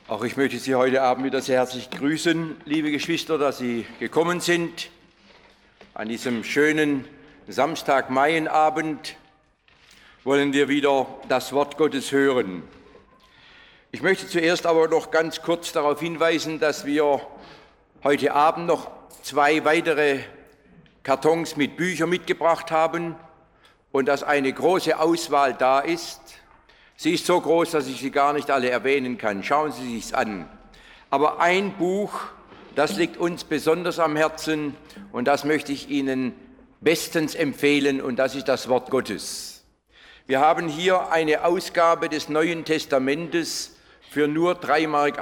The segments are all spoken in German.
Auch ich möchte Sie heute Abend wieder sehr herzlich grüßen, liebe Geschwister, dass Sie gekommen sind. An diesem schönen Samstag-Maienabend wollen wir wieder das Wort Gottes hören. Ich möchte zuerst aber noch ganz kurz darauf hinweisen, dass wir heute Abend noch 2 weitere Kartons mit Büchern mitgebracht haben und dass eine große Auswahl da ist. Sie ist so groß, dass ich sie gar nicht alle erwähnen kann. Schauen Sie sich's an. Aber ein Buch, das liegt uns besonders am Herzen und das möchte ich Ihnen bestens empfehlen und das ist das Wort Gottes. Wir haben hier eine Ausgabe des Neuen Testamentes für nur 3,80 Mark.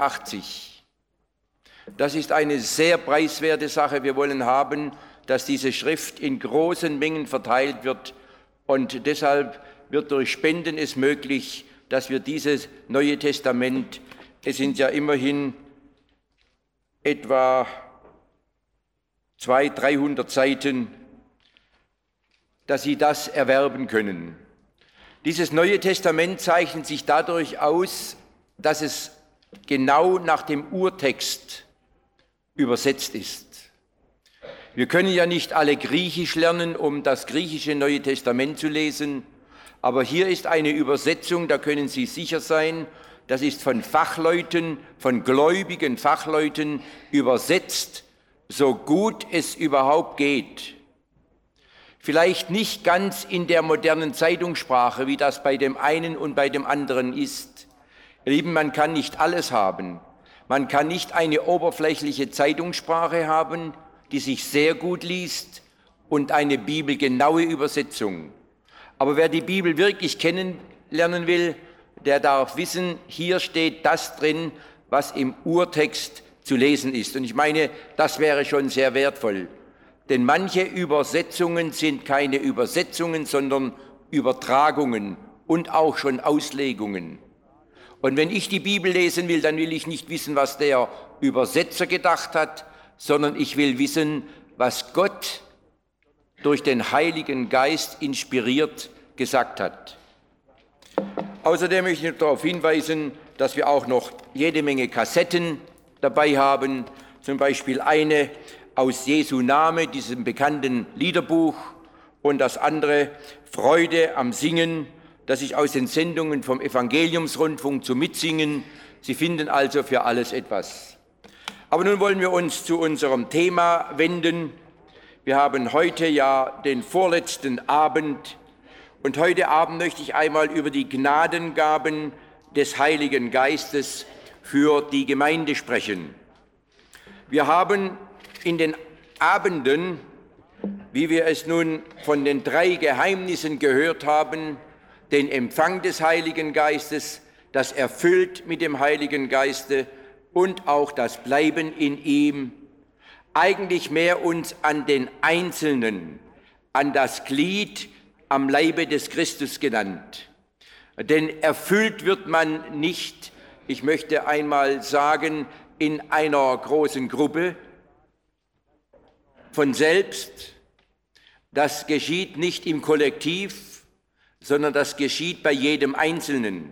Das ist eine sehr preiswerte Sache. Wir wollen haben, dass diese Schrift in großen Mengen verteilt wird und deshalb wird durch Spenden es möglich, dass wir dieses Neue Testament, es sind ja immerhin etwa 200-300 Seiten, dass Sie das erwerben können. Dieses Neue Testament zeichnet sich dadurch aus, dass es genau nach dem Urtext übersetzt ist. Wir können ja nicht alle Griechisch lernen, um das griechische Neue Testament zu lesen, aber hier ist eine Übersetzung, da können Sie sicher sein, das ist von Fachleuten, von gläubigen Fachleuten übersetzt, so gut es überhaupt geht. Vielleicht nicht ganz in der modernen Zeitungssprache, wie das bei dem einen und bei dem anderen ist. Ihr Lieben, man kann nicht alles haben. Man kann nicht eine oberflächliche Zeitungssprache haben, die sich sehr gut liest, und eine bibelgenaue Übersetzung. Aber wer die Bibel wirklich kennenlernen will, der darf wissen, hier steht das drin, was im Urtext zu lesen ist. Und ich meine, das wäre schon sehr wertvoll. Denn manche Übersetzungen sind keine Übersetzungen, sondern Übertragungen und auch schon Auslegungen. Und wenn ich die Bibel lesen will, dann will ich nicht wissen, was der Übersetzer gedacht hat, sondern ich will wissen, was Gott durch den Heiligen Geist inspiriert gesagt hat. Außerdem möchte ich darauf hinweisen, dass wir auch noch jede Menge Kassetten dabei haben, zum Beispiel eine aus Jesu Name, diesem bekannten Liederbuch, und das andere Freude am Singen, das ich aus den Sendungen vom Evangeliumsrundfunk zum Mitsingen. Sie finden also für alles etwas. Aber nun wollen wir uns zu unserem Thema wenden. Wir haben heute ja den vorletzten Abend und heute Abend möchte ich einmal über die Gnadengaben des Heiligen Geistes für die Gemeinde sprechen. Wir haben in den Abenden, wie wir es nun von den 3 Geheimnissen gehört haben, den Empfang des Heiligen Geistes, das Erfüllt mit dem Heiligen Geiste und auch das Bleiben in ihm, eigentlich mehr uns an den Einzelnen, an das Glied am Leibe des Christus genannt. Denn erfüllt wird man nicht, ich möchte einmal sagen, in einer großen Gruppe von selbst. Das geschieht nicht im Kollektiv, sondern das geschieht bei jedem Einzelnen.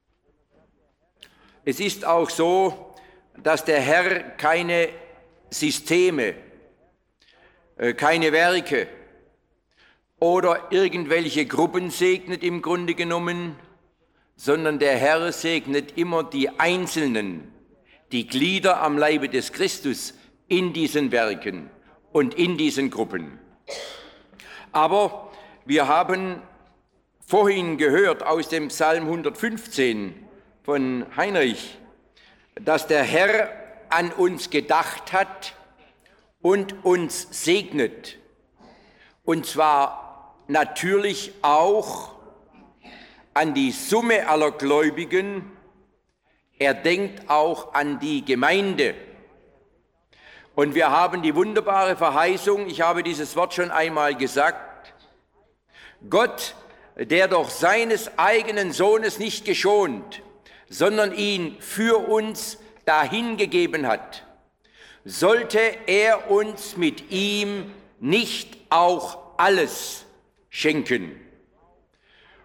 Es ist auch so, dass der Herr keine Systeme, keine Werke oder irgendwelche Gruppen segnet im Grunde genommen, sondern der Herr segnet immer die Einzelnen, die Glieder am Leibe des Christus in diesen Werken und in diesen Gruppen. Aber wir haben vorhin gehört aus dem Psalm 115 von Heinrich, dass der Herr an uns gedacht hat und uns segnet. Und zwar natürlich auch an die Summe aller Gläubigen. Er denkt auch an die Gemeinde. Und wir haben die wunderbare Verheißung, ich habe dieses Wort schon einmal gesagt, Gott, der doch seines eigenen Sohnes nicht geschont, sondern ihn für uns dahingegeben hat, sollte er uns mit ihm nicht auch alles schenken.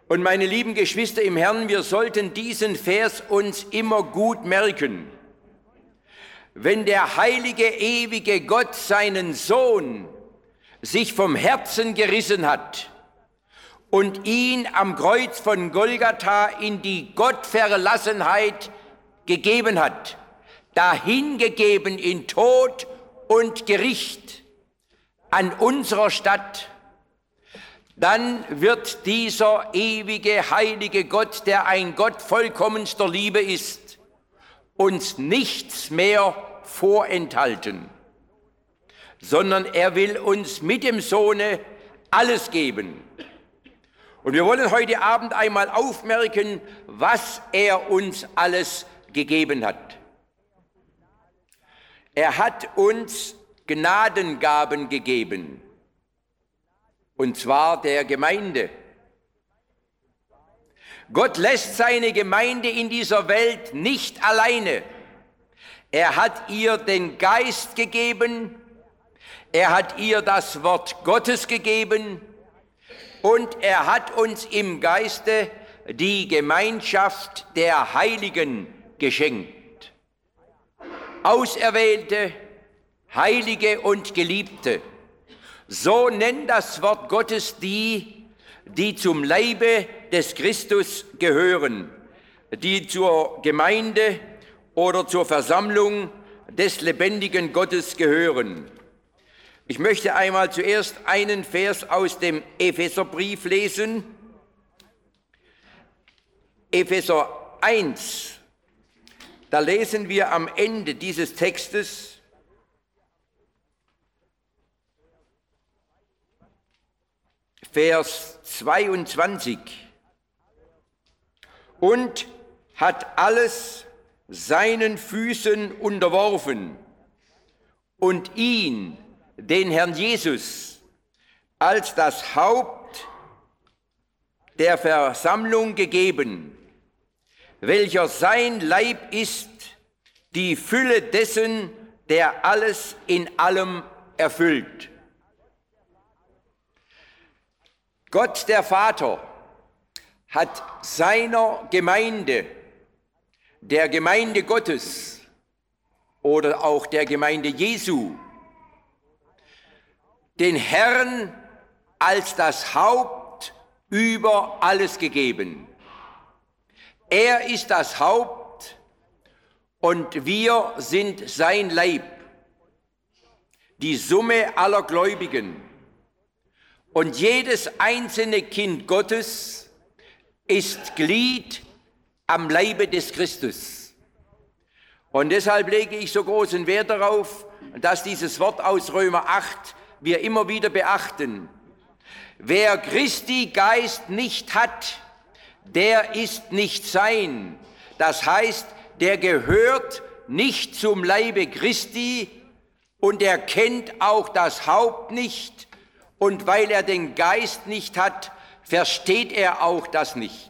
Und meine lieben Geschwister im Herrn, wir sollten diesen Vers uns immer gut merken. Wenn der heilige, ewige Gott seinen Sohn sich vom Herzen gerissen hat und ihn am Kreuz von Golgatha in die Gottverlassenheit gegeben hat, dahingegeben in Tod und Gericht an unserer Stadt, dann wird dieser ewige, heilige Gott, der ein Gott vollkommenster Liebe ist, uns nichts mehr vorenthalten, sondern er will uns mit dem Sohne alles geben. Und wir wollen heute Abend einmal aufmerken, was er uns alles gegeben hat. Er hat uns Gnadengaben gegeben, und zwar der Gemeinde. Gott lässt seine Gemeinde in dieser Welt nicht alleine. Er hat ihr den Geist gegeben, er hat ihr das Wort Gottes gegeben und er hat uns im Geiste die Gemeinschaft der Heiligen geschenkt. Auserwählte, Heilige und Geliebte. So nennt das Wort Gottes die, die zum Leibe des Christus gehören, die zur Gemeinde oder zur Versammlung des lebendigen Gottes gehören. Ich möchte einmal zuerst einen Vers aus dem Epheserbrief lesen. Epheser 1, da lesen wir am Ende dieses Textes: Vers 22, und hat alles seinen Füßen unterworfen und ihn, den Herrn Jesus, als das Haupt der Versammlung gegeben, welcher sein Leib ist, die Fülle dessen, der alles in allem erfüllt. Gott der Vater hat seiner Gemeinde, der Gemeinde Gottes oder auch der Gemeinde Jesu, den Herrn als das Haupt über alles gegeben. Er ist das Haupt und wir sind sein Leib, die Summe aller Gläubigen. Und jedes einzelne Kind Gottes ist Glied am Leibe des Christus. Und deshalb lege ich so großen Wert darauf, dass dieses Wort aus Römer 8 wir immer wieder beachten. Wer Christi Geist nicht hat, der ist nicht sein. Das heißt, der gehört nicht zum Leibe Christi und er kennt auch das Haupt nicht. Und weil er den Geist nicht hat, versteht er auch das nicht.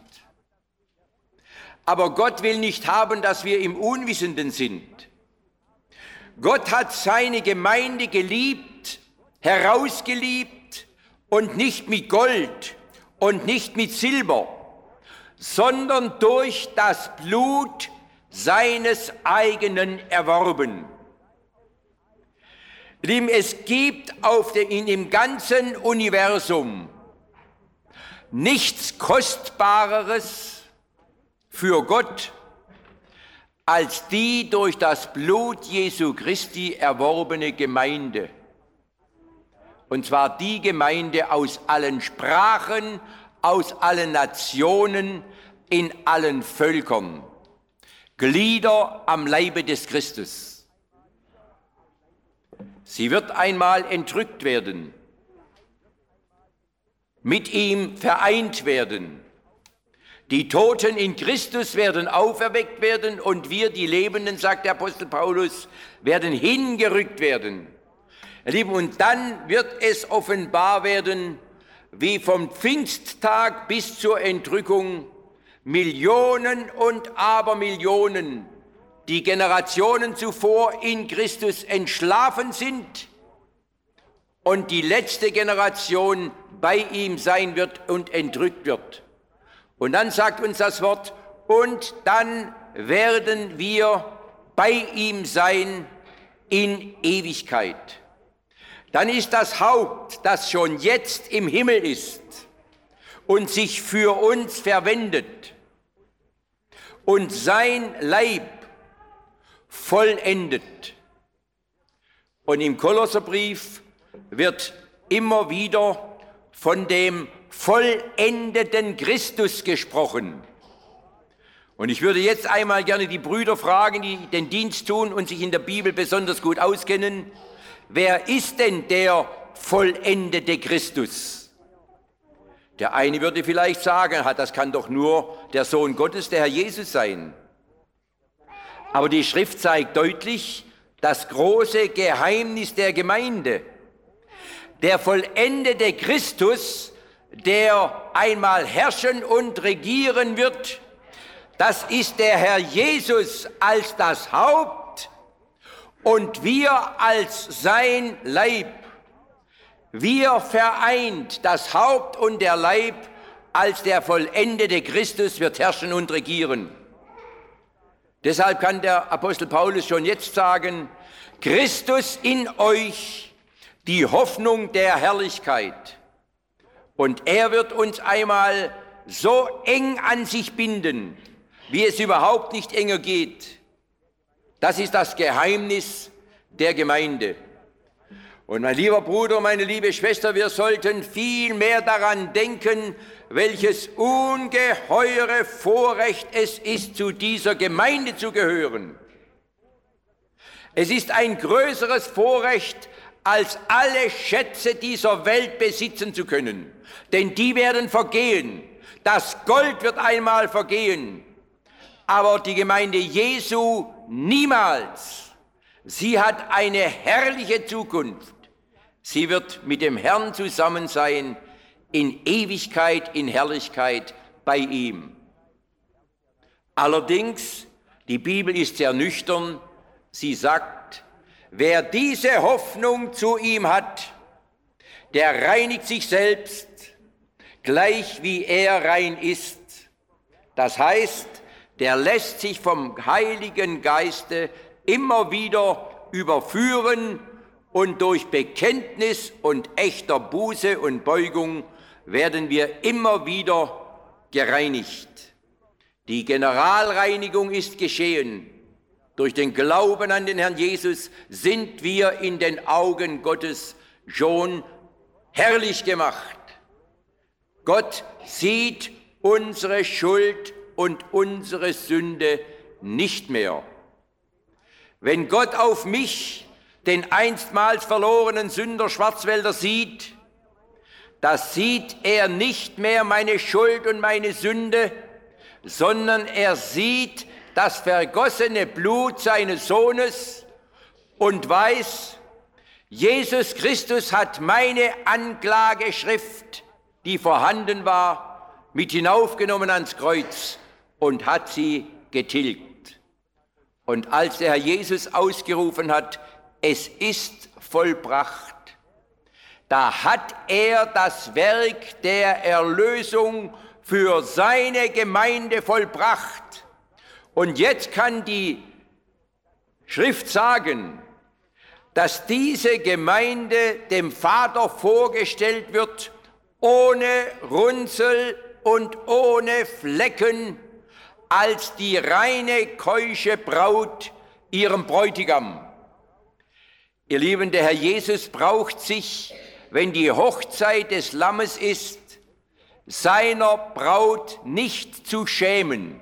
Aber Gott will nicht haben, dass wir im Unwissenden sind. Gott hat seine Gemeinde geliebt, herausgeliebt und nicht mit Gold und nicht mit Silber, sondern durch das Blut seines eigenen erworben. Lieben, es gibt in dem ganzen Universum nichts Kostbareres für Gott als die durch das Blut Jesu Christi erworbene Gemeinde. Und zwar die Gemeinde aus allen Sprachen, aus allen Nationen, in allen Völkern. Glieder am Leibe des Christus. Sie wird einmal entrückt werden, mit ihm vereint werden. Die Toten in Christus werden auferweckt werden und wir, die Lebenden, sagt der Apostel Paulus, werden hingerückt werden. Ihr Lieben, und dann wird es offenbar werden, wie vom Pfingsttag bis zur Entrückung Millionen und Abermillionen, die Generationen zuvor in Christus entschlafen sind und die letzte Generation bei ihm sein wird und entrückt wird. Und dann sagt uns das Wort, und dann werden wir bei ihm sein in Ewigkeit. Dann ist das Haupt, das schon jetzt im Himmel ist und sich für uns verwendet und sein Leib vollendet. Und im Kolosserbrief wird immer wieder von dem vollendeten Christus gesprochen. Und ich würde jetzt einmal gerne die Brüder fragen, die den Dienst tun und sich in der Bibel besonders gut auskennen, wer ist denn der vollendete Christus? Der eine würde vielleicht sagen, das kann doch nur der Sohn Gottes, der Herr Jesus sein. Aber die Schrift zeigt deutlich das große Geheimnis der Gemeinde. Der vollendete Christus, der einmal herrschen und regieren wird, das ist der Herr Jesus als das Haupt und wir als sein Leib. Wir vereint, das Haupt und der Leib, als der vollendete Christus wird herrschen und regieren. Deshalb kann der Apostel Paulus schon jetzt sagen, Christus in euch, die Hoffnung der Herrlichkeit. Und er wird uns einmal so eng an sich binden, wie es überhaupt nicht enger geht. Das ist das Geheimnis der Gemeinde. Und mein lieber Bruder, meine liebe Schwester, wir sollten viel mehr daran denken, welches ungeheure Vorrecht es ist, zu dieser Gemeinde zu gehören. Es ist ein größeres Vorrecht, als alle Schätze dieser Welt besitzen zu können. Denn die werden vergehen. Das Gold wird einmal vergehen. Aber die Gemeinde Jesu niemals. Sie hat eine herrliche Zukunft. Sie wird mit dem Herrn zusammen sein, in Ewigkeit, in Herrlichkeit bei ihm. Allerdings, die Bibel ist sehr nüchtern, sie sagt, wer diese Hoffnung zu ihm hat, der reinigt sich selbst, gleich wie er rein ist. Das heißt, der lässt sich vom Heiligen Geiste immer wieder überführen und durch Bekenntnis und echter Buße und Beugung werden wir immer wieder gereinigt. Die Generalreinigung ist geschehen. Durch den Glauben an den Herrn Jesus sind wir in den Augen Gottes schon herrlich gemacht. Gott sieht unsere Schuld und unsere Sünde nicht mehr. Wenn Gott auf mich, den einstmals verlorenen Sünder Schwarzwälder, sieht, da sieht er nicht mehr meine Schuld und meine Sünde, sondern er sieht das vergossene Blut seines Sohnes und weiß, Jesus Christus hat meine Anklageschrift, die vorhanden war, mit hinaufgenommen ans Kreuz und hat sie getilgt. Und als der Herr Jesus ausgerufen hat, es ist vollbracht, da hat er das Werk der Erlösung für seine Gemeinde vollbracht. Und jetzt kann die Schrift sagen, dass diese Gemeinde dem Vater vorgestellt wird, ohne Runzel und ohne Flecken, als die reine, keusche Braut ihrem Bräutigam. Ihr Lieben, der Herr Jesus braucht sich, wenn die Hochzeit des Lammes ist, seiner Braut nicht zu schämen.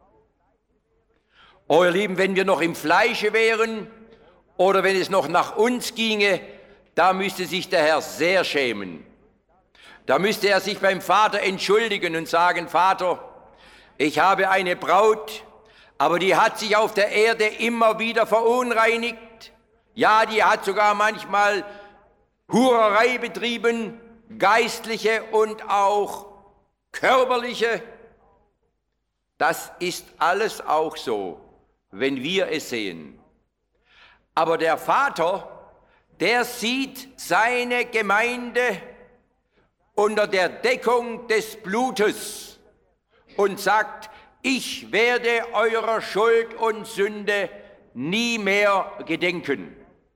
Oh, ihr Lieben, wenn wir noch im Fleische wären oder wenn es noch nach uns ginge, da müsste sich der Herr sehr schämen. Da müsste er sich beim Vater entschuldigen und sagen, Vater, ich habe eine Braut, aber die hat sich auf der Erde immer wieder verunreinigt. Ja, die hat sogar manchmal Hurerei betrieben, geistliche und auch körperliche. Das ist alles auch so, wenn wir es sehen. Aber der Vater, der sieht seine Gemeinde unter der Deckung des Blutes und sagt, ich werde eurer Schuld und Sünde nie mehr gedenken.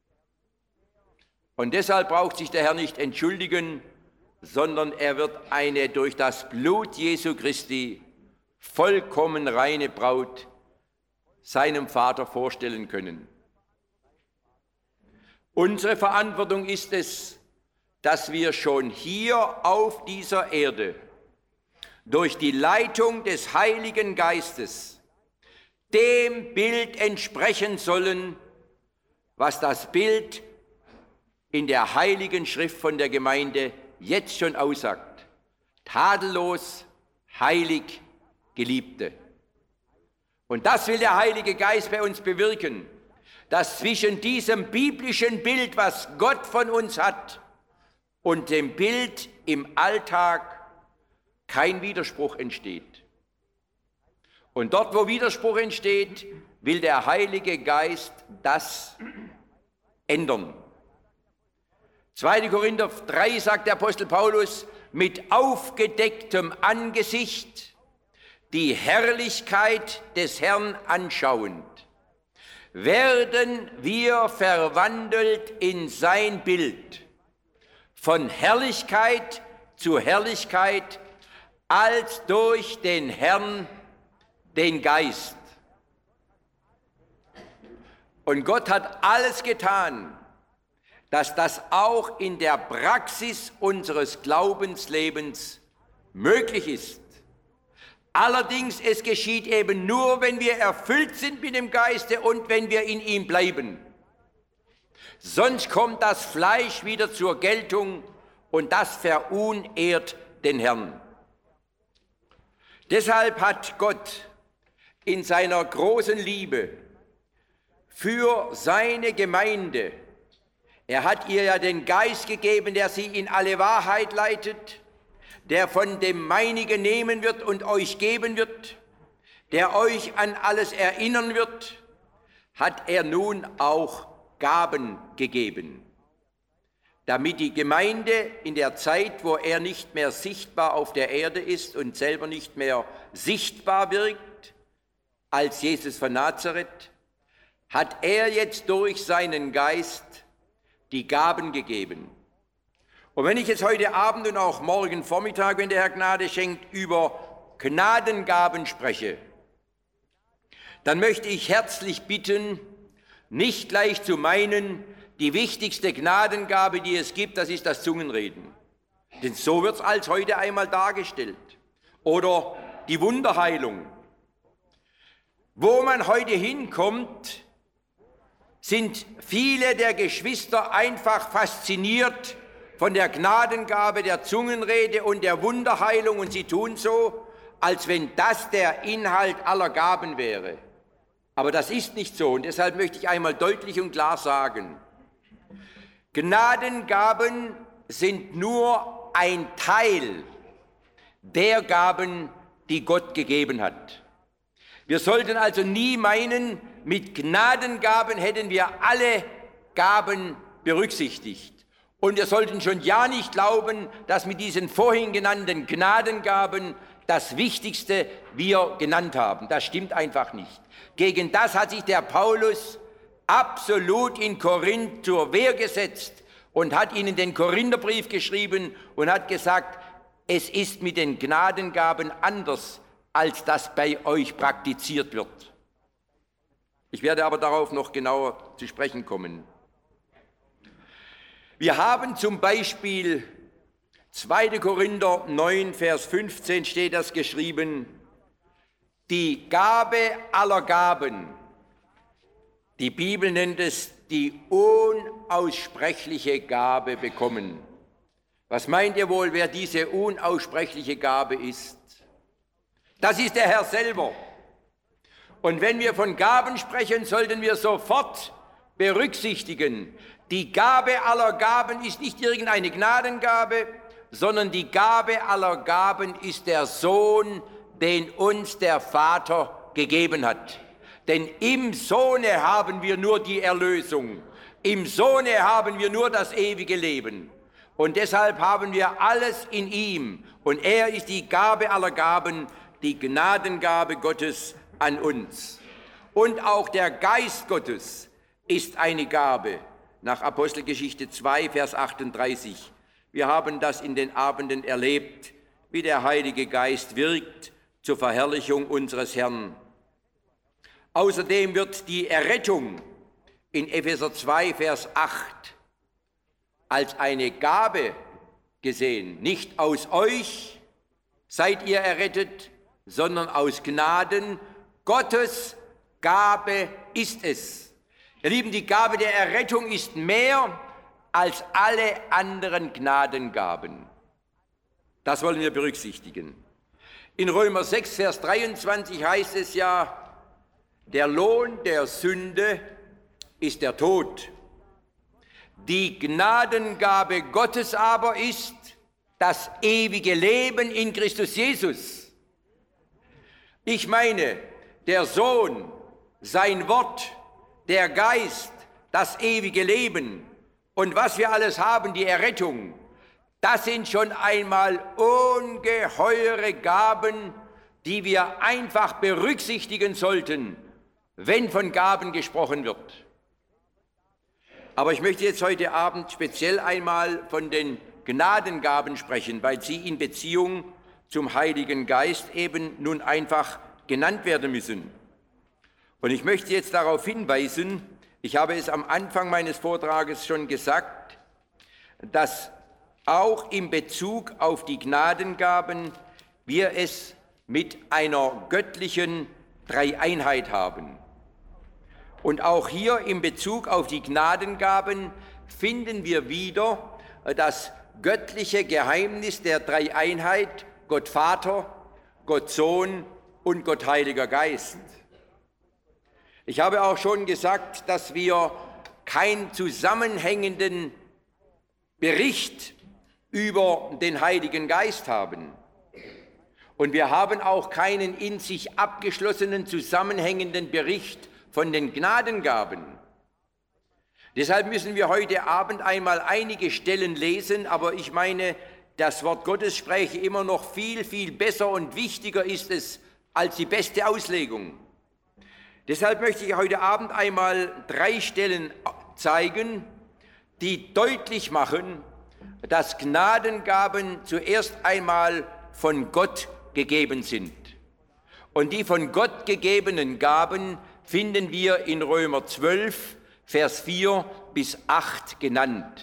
Und deshalb braucht sich der Herr nicht entschuldigen, sondern er wird eine durch das Blut Jesu Christi vollkommen reine Braut seinem Vater vorstellen können. Unsere Verantwortung ist es, dass wir schon hier auf dieser Erde durch die Leitung des Heiligen Geistes dem Bild entsprechen sollen, was das Bild in der Heiligen Schrift von der Gemeinde jetzt schon aussagt. Tadellos, heilig, Geliebte. Und das will der Heilige Geist bei uns bewirken, dass zwischen diesem biblischen Bild, was Gott von uns hat, und dem Bild im Alltag kein Widerspruch entsteht. Und dort, wo Widerspruch entsteht, will der Heilige Geist das ändern. 2. Korinther 3 sagt der Apostel Paulus, mit aufgedecktem Angesicht die Herrlichkeit des Herrn anschauend, werden wir verwandelt in sein Bild, von Herrlichkeit zu Herrlichkeit, als durch den Herrn, den Geist. Und Gott hat alles getan, dass das auch in der Praxis unseres Glaubenslebens möglich ist. Allerdings, es geschieht eben nur, wenn wir erfüllt sind mit dem Geiste und wenn wir in ihm bleiben. Sonst kommt das Fleisch wieder zur Geltung und das verunehrt den Herrn. Deshalb hat Gott in seiner großen Liebe für seine Gemeinde, er hat ihr ja den Geist gegeben, der sie in alle Wahrheit leitet, der von dem Meinigen nehmen wird und euch geben wird, der euch an alles erinnern wird, hat er nun auch Gaben gegeben, damit die Gemeinde in der Zeit, wo er nicht mehr sichtbar auf der Erde ist und selber nicht mehr sichtbar wirkt, als Jesus von Nazareth, hat er jetzt durch seinen Geist die Gaben gegeben. Und wenn ich jetzt heute Abend und auch morgen Vormittag, wenn der Herr Gnade schenkt, über Gnadengaben spreche, dann möchte ich herzlich bitten, nicht gleich zu meinen, die wichtigste Gnadengabe, die es gibt, das ist das Zungenreden. Denn so wird es als heute einmal dargestellt. Oder die Wunderheilung. Wo man heute hinkommt, sind viele der Geschwister einfach fasziniert von der Gnadengabe der Zungenrede und der Wunderheilung und sie tun so, als wenn das der Inhalt aller Gaben wäre. Aber das ist nicht so und deshalb möchte ich einmal deutlich und klar sagen, Gnadengaben sind nur ein Teil der Gaben, die Gott gegeben hat. Wir sollten also nie meinen, mit Gnadengaben hätten wir alle Gaben berücksichtigt. Und wir sollten schon ja nicht glauben, dass mit diesen vorhin genannten Gnadengaben das Wichtigste wir genannt haben. Das stimmt einfach nicht. Gegen das hat sich der Paulus absolut in Korinth zur Wehr gesetzt und hat ihnen den Korintherbrief geschrieben und hat gesagt, es ist mit den Gnadengaben anders, als das bei euch praktiziert wird. Ich werde aber darauf noch genauer zu sprechen kommen. Wir haben zum Beispiel 2. Korinther 9, Vers 15 steht das geschrieben, die Gabe aller Gaben, die Bibel nennt es die unaussprechliche Gabe bekommen. Was meint ihr wohl, wer diese unaussprechliche Gabe ist? Das ist der Herr selber. Und wenn wir von Gaben sprechen, sollten wir sofort berücksichtigen, die Gabe aller Gaben ist nicht irgendeine Gnadengabe, sondern die Gabe aller Gaben ist der Sohn, den uns der Vater gegeben hat. Denn im Sohne haben wir nur die Erlösung. Im Sohne haben wir nur das ewige Leben. Und deshalb haben wir alles in ihm. Und er ist die Gabe aller Gaben, die Gnadengabe Gottes an uns. Und auch der Geist Gottes ist eine Gabe, nach Apostelgeschichte 2, Vers 38. Wir haben das in den Abenden erlebt, wie der Heilige Geist wirkt zur Verherrlichung unseres Herrn. Außerdem wird die Errettung in Epheser 2, Vers 8 als eine Gabe gesehen. Nicht aus euch seid ihr errettet, sondern aus Gnaden. Gottes Gabe ist es. Ihr Lieben, die Gabe der Errettung ist mehr als alle anderen Gnadengaben. Das wollen wir berücksichtigen. In Römer 6, Vers 23 heißt es ja, der Lohn der Sünde ist der Tod. Die Gnadengabe Gottes aber ist das ewige Leben in Christus Jesus. Ich meine, der Sohn, sein Wort, der Geist, das ewige Leben und was wir alles haben, die Errettung, das sind schon einmal ungeheure Gaben, die wir einfach berücksichtigen sollten, wenn von Gaben gesprochen wird. Aber ich möchte jetzt heute Abend speziell einmal von den Gnadengaben sprechen, weil sie in Beziehung zum Heiligen Geist eben nun einfach genannt werden müssen. Und ich möchte jetzt darauf hinweisen, ich habe es am Anfang meines Vortrages schon gesagt, dass auch in Bezug auf die Gnadengaben wir es mit einer göttlichen Dreieinheit haben. Und auch hier in Bezug auf die Gnadengaben finden wir wieder das göttliche Geheimnis der Dreieinheit, Gott Vater, Gott Sohn und Gott Heiliger Geist. Ich habe auch schon gesagt, dass wir keinen zusammenhängenden Bericht über den Heiligen Geist haben. Und wir haben auch keinen in sich abgeschlossenen, zusammenhängenden Bericht von den Gnadengaben. Deshalb müssen wir heute Abend einmal einige Stellen lesen, aber ich meine, das Wort Gottes spräche immer noch viel, viel besser und wichtiger ist es als die beste Auslegung. Deshalb möchte ich heute Abend einmal 3 Stellen zeigen, die deutlich machen, dass Gnadengaben zuerst einmal von Gott gegeben sind. Und die von Gott gegebenen Gaben finden wir in Römer 12, Vers 4 bis 8 genannt.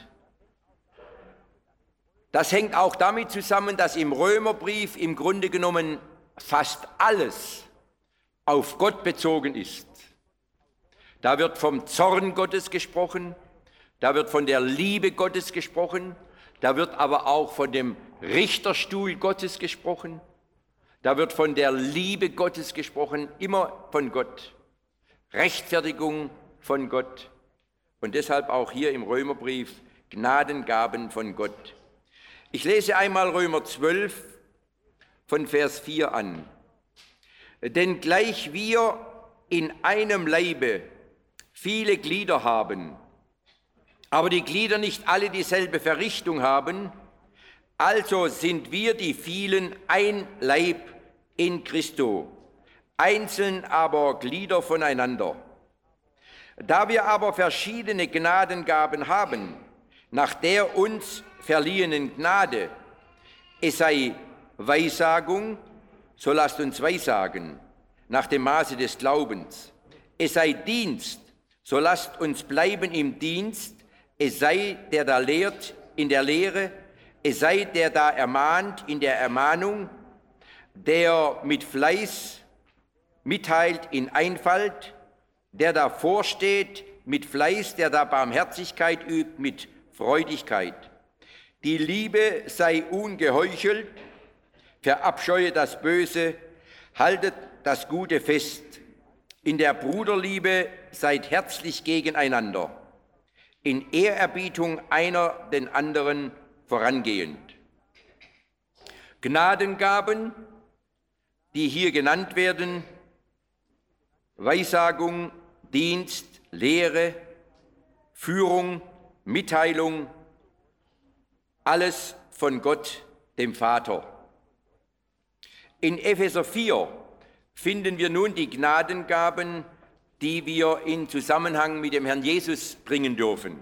Das hängt auch damit zusammen, dass im Römerbrief im Grunde genommen fast alles auf Gott bezogen ist. Da wird vom Zorn Gottes gesprochen, da wird von der Liebe Gottes gesprochen, da wird aber auch von dem Richterstuhl Gottes gesprochen, da wird von der Liebe Gottes gesprochen, immer von Gott. Rechtfertigung von Gott und deshalb auch hier im Römerbrief Gnadengaben von Gott. Ich lese einmal Römer 12 von Vers 4 an. Denn gleich wir in einem Leibe viele Glieder haben, aber die Glieder nicht alle dieselbe Verrichtung haben, also sind wir die vielen ein Leib in Christo, einzeln aber Glieder voneinander. Da wir aber verschiedene Gnadengaben haben, nach der uns verliehenen Gnade, es sei Weissagung, so lasst uns weissagen, nach dem Maße des Glaubens. Es sei Dienst, so lasst uns bleiben im Dienst. Es sei der da lehrt in der Lehre, es sei der da ermahnt in der Ermahnung, der mit Fleiß mitteilt in Einfalt, der da vorsteht mit Fleiß, der da Barmherzigkeit übt mit Freudigkeit. Die Liebe sei ungeheuchelt, verabscheue das Böse, haltet das Gute fest. In der Bruderliebe seid herzlich gegeneinander, in Ehrerbietung einer den anderen vorangehend. Gnadengaben, die hier genannt werden, Weissagung, Dienst, Lehre, Führung, Mitteilung, alles von Gott, dem Vater. In Epheser 4 finden wir nun die Gnadengaben, die wir in Zusammenhang mit dem Herrn Jesus bringen dürfen.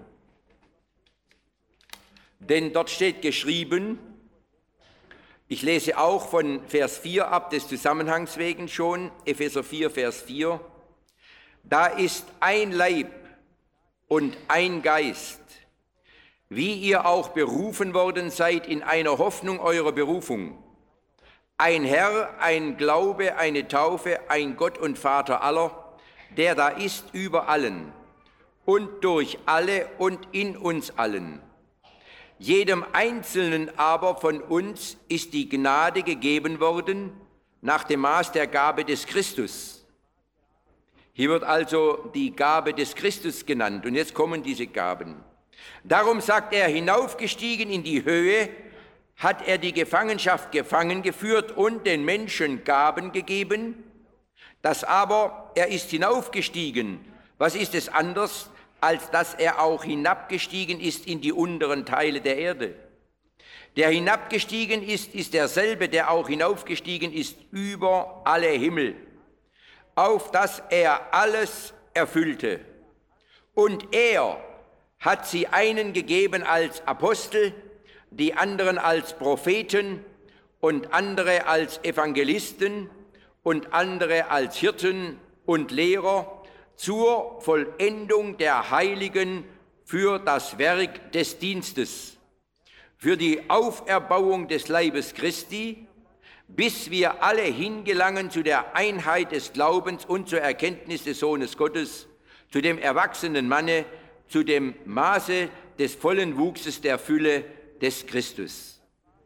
Denn dort steht geschrieben, ich lese auch von Vers 4 ab, des Zusammenhangs wegen schon, Epheser 4, Vers 4, da ist ein Leib und ein Geist, wie ihr auch berufen worden seid in einer Hoffnung eurer Berufung. Ein Herr, ein Glaube, eine Taufe, ein Gott und Vater aller, der da ist über allen und durch alle und in uns allen. Jedem Einzelnen aber von uns ist die Gnade gegeben worden nach dem Maß der Gabe des Christus. Hier wird also die Gabe des Christus genannt und jetzt kommen diese Gaben. Darum sagt er, hinaufgestiegen in die Höhe, hat er die Gefangenschaft gefangen geführt und den Menschen Gaben gegeben. Das aber, er ist hinaufgestiegen. Was ist es anders, als dass er auch hinabgestiegen ist in die unteren Teile der Erde? Der hinabgestiegen ist derselbe, der auch hinaufgestiegen ist über alle Himmel, auf dass er alles erfüllte. Und er hat sie einen gegeben als Apostel, die anderen als Propheten und andere als Evangelisten und andere als Hirten und Lehrer zur Vollendung der Heiligen für das Werk des Dienstes, für die Auferbauung des Leibes Christi, bis wir alle hingelangen zu der Einheit des Glaubens und zur Erkenntnis des Sohnes Gottes, zu dem erwachsenen Manne, zu dem Maße des vollen Wuchses der Fülle des Christus.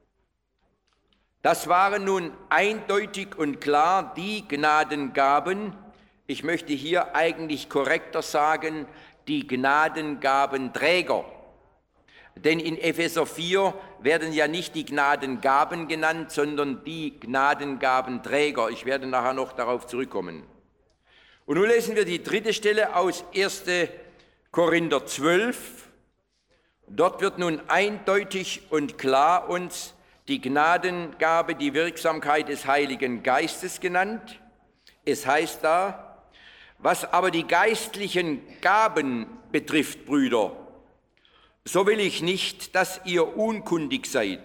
Das waren nun eindeutig und klar die Gnadengaben. Ich möchte hier eigentlich korrekter sagen, die Gnadengabenträger. Denn in Epheser 4 werden ja nicht die Gnadengaben genannt, sondern die Gnadengabenträger. Ich werde nachher noch darauf zurückkommen. Und nun lesen wir die dritte Stelle aus 1. Korinther 12. Dort wird nun eindeutig und klar uns die Gnadengabe, die Wirksamkeit des Heiligen Geistes genannt. Es heißt da, was aber die geistlichen Gaben betrifft, Brüder, so will ich nicht, dass ihr unkundig seid.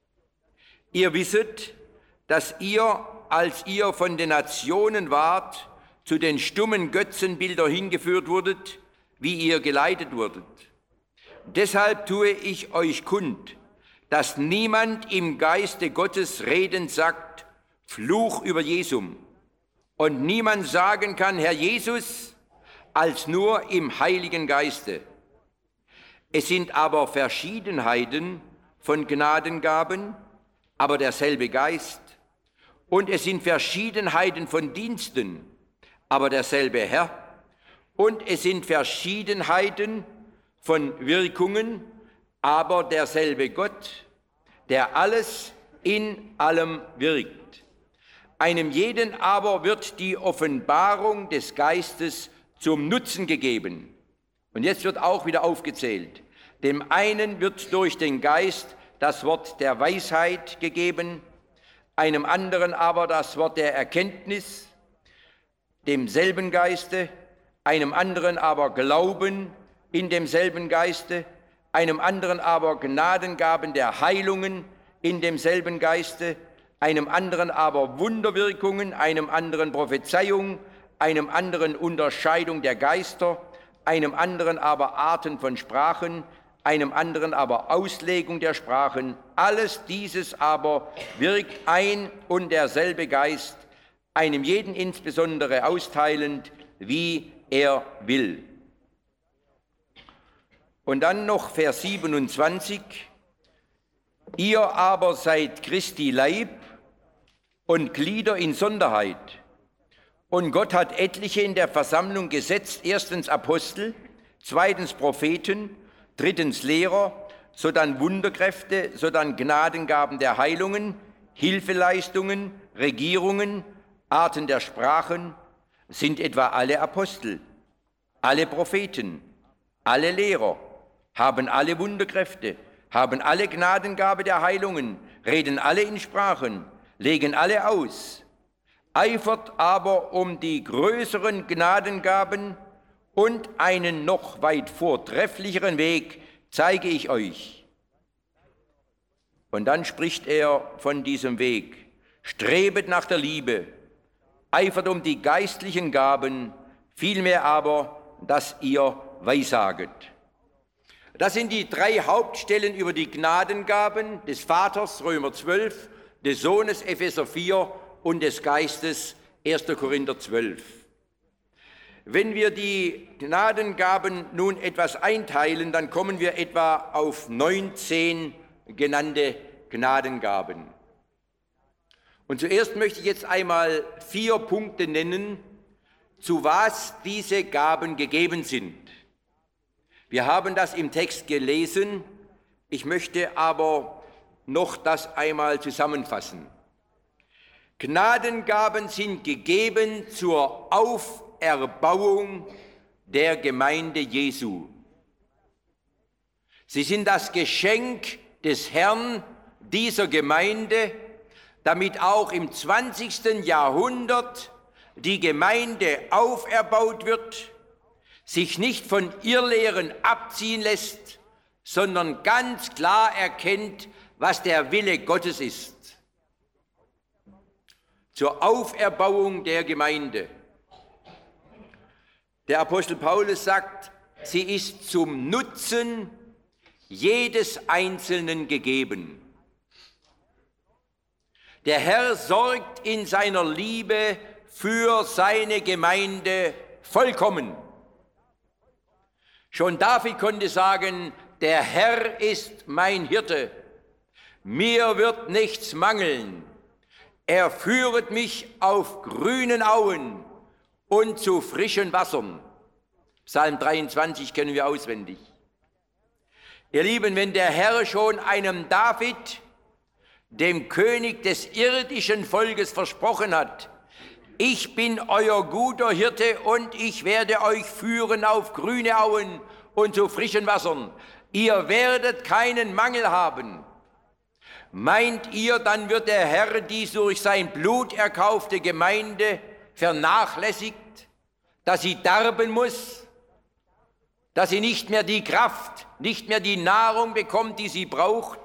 Ihr wisset, dass ihr, als ihr von den Nationen wart, zu den stummen Götzenbildern hingeführt wurdet, wie ihr geleitet wurdet. Deshalb tue ich euch kund, dass niemand im Geiste Gottes redend sagt, Fluch über Jesum, und niemand sagen kann, Herr Jesus, als nur im Heiligen Geiste. Es sind aber Verschiedenheiten von Gnadengaben, aber derselbe Geist. Und es sind Verschiedenheiten von Diensten, aber derselbe Herr. Und es sind Verschiedenheiten von Wirkungen, aber derselbe Gott, der alles in allem wirkt. Einem jeden aber wird die Offenbarung des Geistes zum Nutzen gegeben. Und jetzt wird auch wieder aufgezählt. Dem einen wird durch den Geist das Wort der Weisheit gegeben, einem anderen aber das Wort der Erkenntnis, demselben Geiste, einem anderen aber Glauben in demselben Geiste, einem anderen aber Gnadengaben der Heilungen in demselben Geiste, einem anderen aber Wunderwirkungen, einem anderen Prophezeiung, einem anderen Unterscheidung der Geister, einem anderen aber Arten von Sprachen, einem anderen aber Auslegung der Sprachen. Alles dieses aber wirkt ein und derselbe Geist, einem jeden insbesondere austeilend, wie er will. Und dann noch Vers 27. Ihr aber seid Christi Leib und Glieder in Sonderheit. Und Gott hat etliche in der Versammlung gesetzt, erstens Apostel, zweitens Propheten, drittens Lehrer, sodann Wunderkräfte, sodann Gnadengaben der Heilungen, Hilfeleistungen, Regierungen, Arten der Sprachen. Sind etwa alle Apostel, alle Propheten, alle Lehrer, haben alle Wunderkräfte, haben alle Gnadengabe der Heilungen, reden alle in Sprachen, legen alle aus, eifert aber um die größeren Gnadengaben, und einen noch weit vortrefflicheren Weg zeige ich euch. Und dann spricht er von diesem Weg. Strebet nach der Liebe, eifert um die geistlichen Gaben, vielmehr aber, dass ihr weissaget. Das sind die 3 Hauptstellen über die Gnadengaben des Vaters, Römer 12, des Sohnes, Epheser 4 und des Geistes, 1. Korinther 12. Wenn wir die Gnadengaben nun etwas einteilen, dann kommen wir etwa auf 19 genannte Gnadengaben. Und zuerst möchte ich jetzt einmal 4 Punkte nennen, zu was diese Gaben gegeben sind. Wir haben das im Text gelesen, ich möchte aber noch das einmal zusammenfassen. Gnadengaben sind gegeben zur Auferbauung der Gemeinde Jesu. Sie sind das Geschenk des Herrn dieser Gemeinde, damit auch im 20. Jahrhundert die Gemeinde auferbaut wird, sich nicht von Irrlehren abziehen lässt, sondern ganz klar erkennt, was der Wille Gottes ist. Zur Auferbauung der Gemeinde. Der Apostel Paulus sagt, sie ist zum Nutzen jedes Einzelnen gegeben. Der Herr sorgt in seiner Liebe für seine Gemeinde vollkommen. Schon David konnte sagen, der Herr ist mein Hirte, mir wird nichts mangeln. Er führet mich auf grünen Auen und zu frischen Wassern. Psalm 23 kennen wir auswendig. Ihr Lieben, wenn der Herr schon einem David, dem König des irdischen Volkes, versprochen hat, ich bin euer guter Hirte und ich werde euch führen auf grüne Auen und zu frischen Wassern. Ihr werdet keinen Mangel haben. Meint ihr, dann wird der Herr die durch sein Blut erkaufte Gemeinde vernachlässigt, dass sie darben muss, dass sie nicht mehr die Kraft, nicht mehr die Nahrung bekommt, die sie braucht?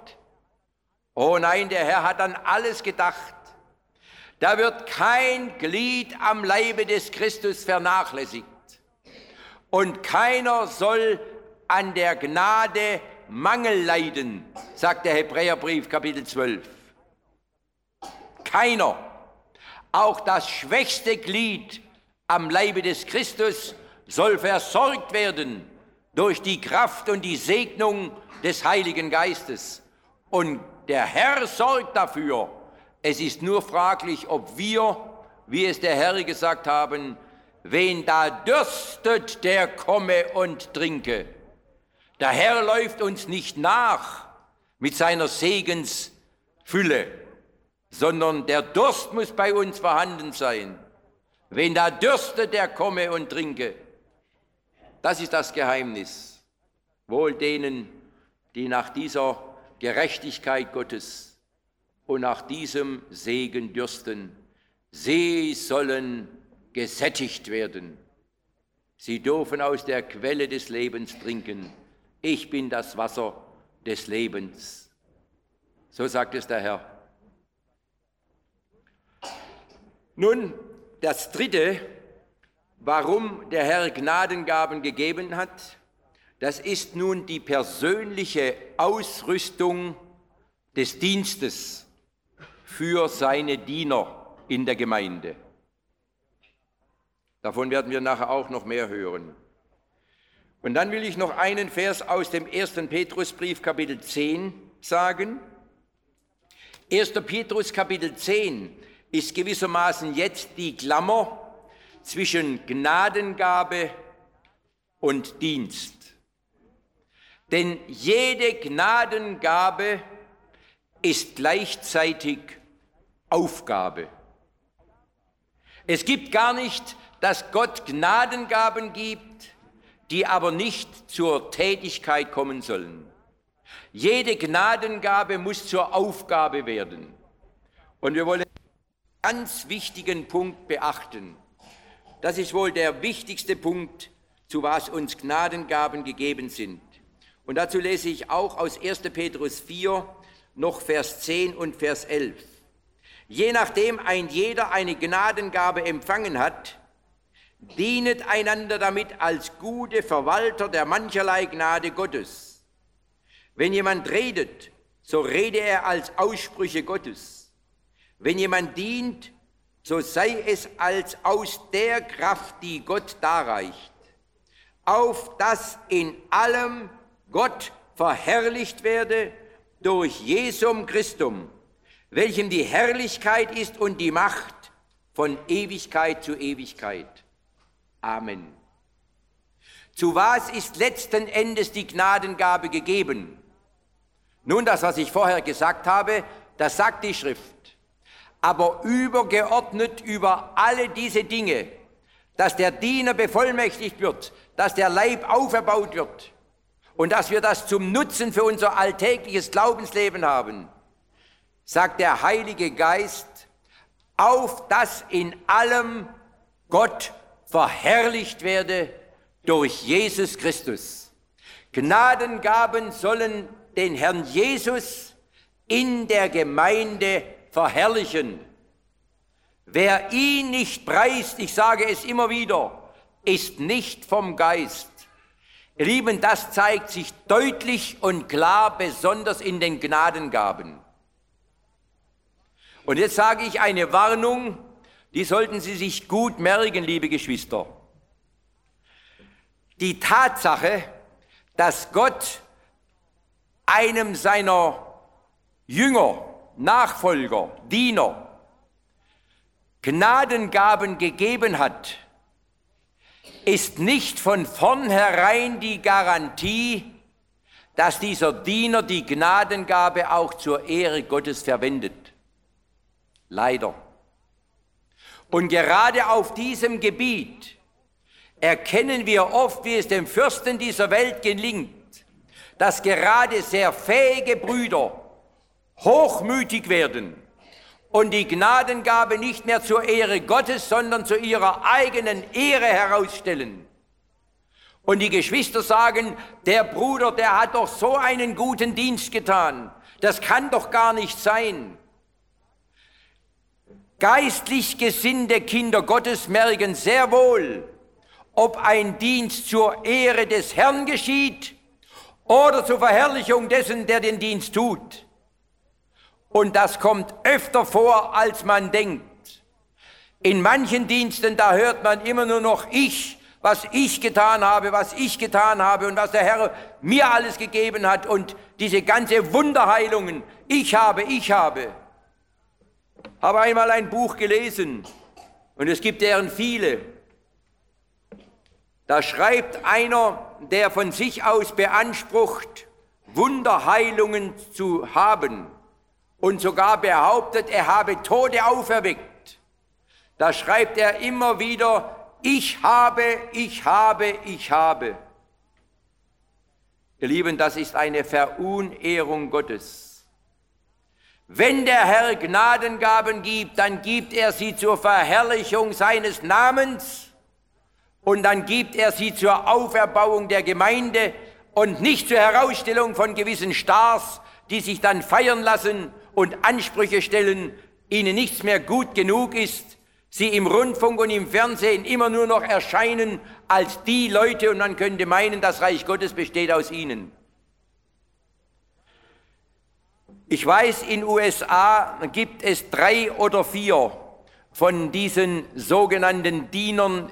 Oh nein, der Herr hat an alles gedacht. Da wird kein Glied am Leibe des Christus vernachlässigt. Und keiner soll an der Gnade Mangel leiden, sagt der Hebräerbrief, Kapitel 12. Keiner, auch das schwächste Glied am Leibe des Christus soll versorgt werden durch die Kraft und die Segnung des Heiligen Geistes. Und der Herr sorgt dafür. Es ist nur fraglich, ob wir, wie es der Herr gesagt haben, wen da dürstet, der komme und trinke. Der Herr läuft uns nicht nach mit seiner Segensfülle, sondern der Durst muss bei uns vorhanden sein. Wen da dürstet, der komme und trinke. Das ist das Geheimnis. Wohl denen, die nach dieser Gerechtigkeit Gottes und nach diesem Segen dürsten. Sie sollen gesättigt werden. Sie dürfen aus der Quelle des Lebens trinken. Ich bin das Wasser des Lebens. So sagt es der Herr. Nun, das Dritte, warum der Herr Gnadengaben gegeben hat, das ist nun die persönliche Ausrüstung des Dienstes für seine Diener in der Gemeinde. Davon werden wir nachher auch noch mehr hören. Und dann will ich noch einen Vers aus dem 1. Petrusbrief, Kapitel 10 sagen. 1. Petrus, Kapitel 10 ist gewissermaßen jetzt die Klammer zwischen Gnadengabe und Dienst. Denn jede Gnadengabe ist gleichzeitig Aufgabe. Es gibt gar nicht, dass Gott Gnadengaben gibt, die aber nicht zur Tätigkeit kommen sollen. Jede Gnadengabe muss zur Aufgabe werden. Und wir wollen einen ganz wichtigen Punkt beachten. Das ist wohl der wichtigste Punkt, zu was uns Gnadengaben gegeben sind. Und dazu lese ich auch aus 1. Petrus 4, noch Vers 10 und Vers 11. Je nachdem ein jeder eine Gnadengabe empfangen hat, dienet einander damit als gute Verwalter der mancherlei Gnade Gottes. Wenn jemand redet, so rede er als Aussprüche Gottes. Wenn jemand dient, so sei es als aus der Kraft, die Gott darreicht, auf dass in allem Gott verherrlicht werde durch Jesum Christum, welchem die Herrlichkeit ist und die Macht von Ewigkeit zu Ewigkeit. Amen. Zu was ist letzten Endes die Gnadengabe gegeben? Nun, das, was ich vorher gesagt habe, das sagt die Schrift. Aber übergeordnet über alle diese Dinge, dass der Diener bevollmächtigt wird, dass der Leib auferbaut wird und dass wir das zum Nutzen für unser alltägliches Glaubensleben haben, sagt der Heilige Geist, auf dass in allem Gott verherrlicht werde durch Jesus Christus. Gnadengaben sollen den Herrn Jesus in der Gemeinde verherrlichen. Wer ihn nicht preist, ich sage es immer wieder, ist nicht vom Geist. Ihr Lieben, das zeigt sich deutlich und klar, besonders in den Gnadengaben. Und jetzt sage ich eine Warnung, die sollten Sie sich gut merken, liebe Geschwister. Die Tatsache, dass Gott einem seiner Jünger, Nachfolger, Diener Gnadengaben gegeben hat, ist nicht von vornherein die Garantie, dass dieser Diener die Gnadengabe auch zur Ehre Gottes verwendet. Leider. Und gerade auf diesem Gebiet erkennen wir oft, wie es dem Fürsten dieser Welt gelingt, dass gerade sehr fähige Brüder hochmütig werden und die Gnadengabe nicht mehr zur Ehre Gottes, sondern zu ihrer eigenen Ehre herausstellen. Und die Geschwister sagen, der Bruder, der hat doch so einen guten Dienst getan. Das kann doch gar nicht sein. Geistlich gesinnte Kinder Gottes merken sehr wohl, ob ein Dienst zur Ehre des Herrn geschieht oder zur Verherrlichung dessen, der den Dienst tut. Und das kommt öfter vor, als man denkt. In manchen Diensten, da hört man immer nur noch was ich getan habe und was der Herr mir alles gegeben hat und diese ganze Wunderheilungen. Ich habe. Habe einmal ein Buch gelesen und es gibt deren viele. Da schreibt einer, der von sich aus beansprucht, Wunderheilungen zu haben und sogar behauptet, er habe Tote auferweckt. Da schreibt er immer wieder, ich habe. Ihr Lieben, das ist eine Verunehrung Gottes. Wenn der Herr Gnadengaben gibt, dann gibt er sie zur Verherrlichung seines Namens und dann gibt er sie zur Auferbauung der Gemeinde und nicht zur Herausstellung von gewissen Stars, die sich dann feiern lassen und Ansprüche stellen, ihnen nichts mehr gut genug ist, sie im Rundfunk und im Fernsehen immer nur noch erscheinen als die Leute und man könnte meinen, das Reich Gottes besteht aus ihnen. Ich weiß, in den USA gibt es 3 oder 4 von diesen sogenannten Dienern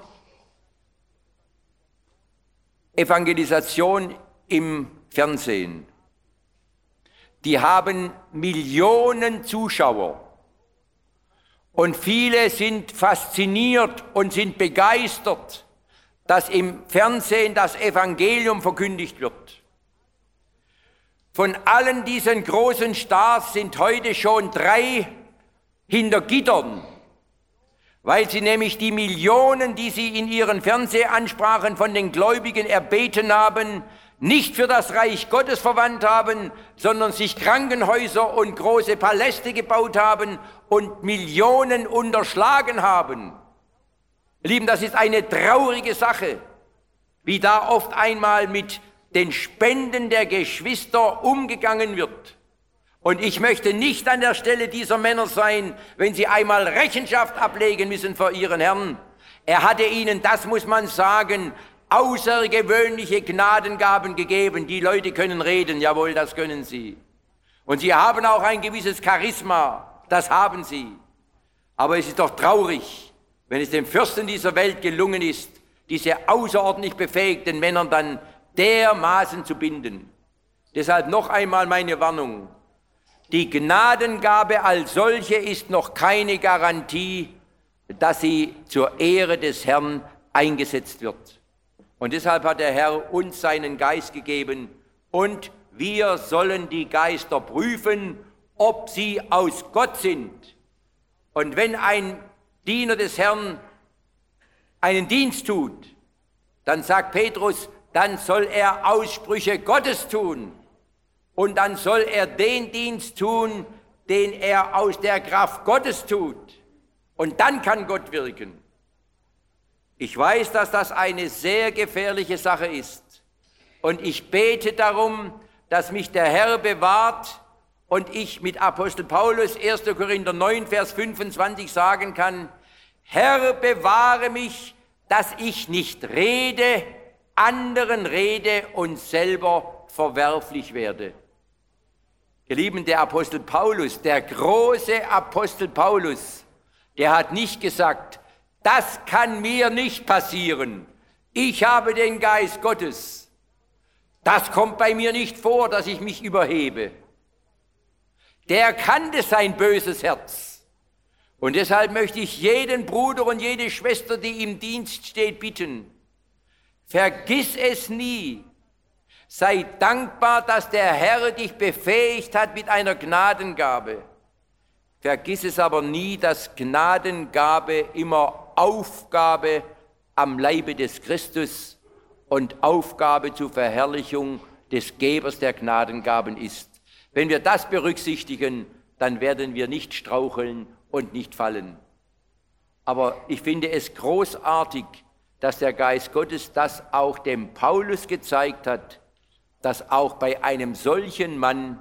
Evangelisation im Fernsehen. Die haben Millionen Zuschauer und viele sind fasziniert und sind begeistert, dass im Fernsehen das Evangelium verkündigt wird. Von allen diesen großen Stars sind heute schon 3 hinter Gittern, weil sie nämlich die Millionen, die sie in ihren Fernsehansprachen von den Gläubigen erbeten haben, nicht für das Reich Gottes verwandt haben, sondern sich Krankenhäuser und große Paläste gebaut haben und Millionen unterschlagen haben. Ihr Lieben, das ist eine traurige Sache, wie da oft einmal mit den Spenden der Geschwister umgegangen wird. Und ich möchte nicht an der Stelle dieser Männer sein, wenn sie einmal Rechenschaft ablegen müssen vor ihren Herrn. Er hatte ihnen, das muss man sagen, außergewöhnliche Gnadengaben gegeben. Die Leute können reden, jawohl, das können sie. Und sie haben auch ein gewisses Charisma, das haben sie. Aber es ist doch traurig, wenn es den Fürsten dieser Welt gelungen ist, diese außerordentlich befähigten Männer dann dermaßen zu binden. Deshalb noch einmal meine Warnung. Die Gnadengabe als solche ist noch keine Garantie, dass sie zur Ehre des Herrn eingesetzt wird. Und deshalb hat der Herr uns seinen Geist gegeben und wir sollen die Geister prüfen, ob sie aus Gott sind. Und wenn ein Diener des Herrn einen Dienst tut, dann sagt Petrus, dann soll er Aussprüche Gottes tun. Und dann soll er den Dienst tun, den er aus der Kraft Gottes tut. Und dann kann Gott wirken. Ich weiß, dass das eine sehr gefährliche Sache ist. Und ich bete darum, dass mich der Herr bewahrt und ich mit Apostel Paulus 1. Korinther 9, Vers 25 sagen kann, Herr, bewahre mich, dass ich nicht rede, anderen rede und selber verwerflich werde. Ihr Lieben, der Apostel Paulus, der große Apostel Paulus, der hat nicht gesagt, das kann mir nicht passieren. Ich habe den Geist Gottes. Das kommt bei mir nicht vor, dass ich mich überhebe. Der kannte sein böses Herz. Und deshalb möchte ich jeden Bruder und jede Schwester, die im Dienst steht, bitten, vergiss es nie. Sei dankbar, dass der Herr dich befähigt hat mit einer Gnadengabe. Vergiss es aber nie, dass Gnadengabe immer Aufgabe am Leibe des Christus und Aufgabe zur Verherrlichung des Gebers der Gnadengaben ist. Wenn wir das berücksichtigen, dann werden wir nicht straucheln und nicht fallen. Aber ich finde es großartig, dass der Geist Gottes das auch dem Paulus gezeigt hat, dass auch bei einem solchen Mann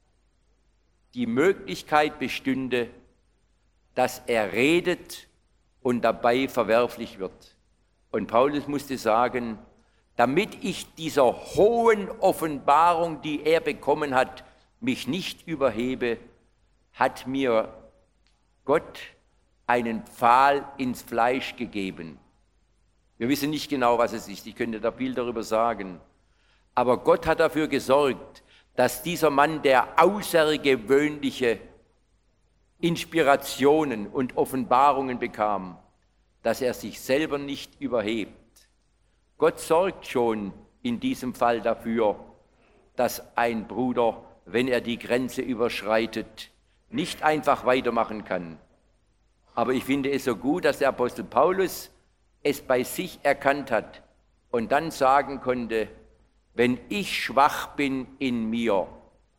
die Möglichkeit bestünde, dass er redet und dabei verwerflich wird. Und Paulus musste sagen, damit ich dieser hohen Offenbarung, die er bekommen hat, mich nicht überhebe, hat mir Gott einen Pfahl ins Fleisch gegeben. Wir wissen nicht genau, was es ist, ich könnte da viel darüber sagen. Aber Gott hat dafür gesorgt, dass dieser Mann, der außergewöhnliche Inspirationen und Offenbarungen bekam, dass er sich selber nicht überhebt. Gott sorgt schon in diesem Fall dafür, dass ein Bruder, wenn er die Grenze überschreitet, nicht einfach weitermachen kann. Aber ich finde es so gut, dass der Apostel Paulus es bei sich erkannt hat und dann sagen konnte, wenn ich schwach bin in mir,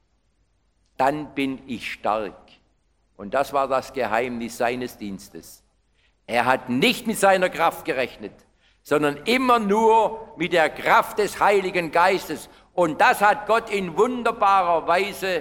dann bin ich stark. Und das war das Geheimnis seines Dienstes. Er hat nicht mit seiner Kraft gerechnet, sondern immer nur mit der Kraft des Heiligen Geistes. Und das hat Gott in wunderbarer Weise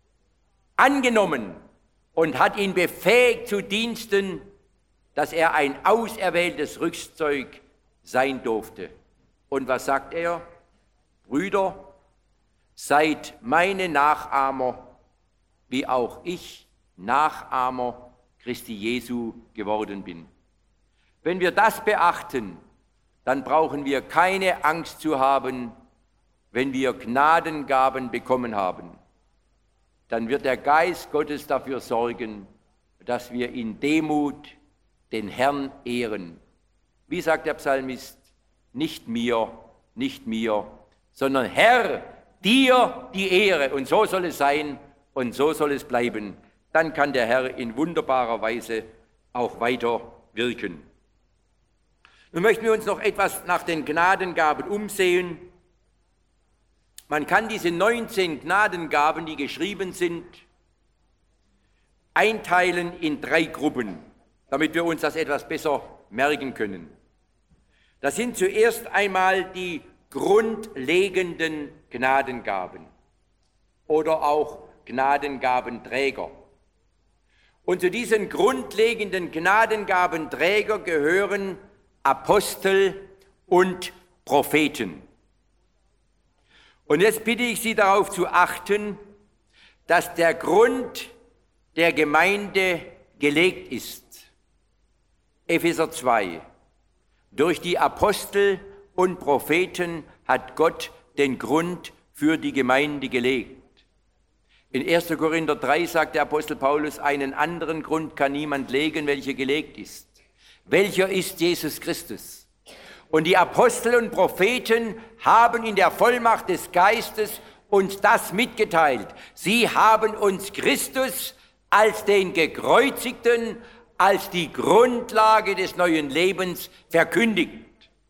angenommen und hat ihn befähigt zu Diensten, dass er ein auserwähltes Rüstzeug sein durfte. Und was sagt er? Brüder, seid meine Nachahmer, wie auch ich Nachahmer Christi Jesu geworden bin. Wenn wir das beachten, dann brauchen wir keine Angst zu haben, wenn wir Gnadengaben bekommen haben. Dann wird der Geist Gottes dafür sorgen, dass wir in Demut den Herrn ehren. Wie sagt der Psalmist? Nicht mir, sondern Herr, dir die Ehre. Und so soll es sein und so soll es bleiben. Dann kann der Herr in wunderbarer Weise auch weiter wirken. Nun möchten wir uns noch etwas nach den Gnadengaben umsehen. Man kann diese 19 Gnadengaben, die geschrieben sind, einteilen in 3 Gruppen, damit wir uns das etwas besser merken können. Das sind zuerst einmal die grundlegenden Gnadengaben oder auch Gnadengabenträger. Und zu diesen grundlegenden Gnadengabenträger gehören Apostel und Propheten. Und jetzt bitte ich Sie darauf zu achten, dass der Grund der Gemeinde gelegt ist. Epheser 2. Durch die Apostel und Propheten hat Gott den Grund für die Gemeinde gelegt. In 1. Korinther 3 sagt der Apostel Paulus, einen anderen Grund kann niemand legen, welcher gelegt ist. Welcher ist Jesus Christus? Und die Apostel und Propheten haben in der Vollmacht des Geistes uns das mitgeteilt. Sie haben uns Christus als den Gekreuzigten, als die Grundlage des neuen Lebens verkündigt.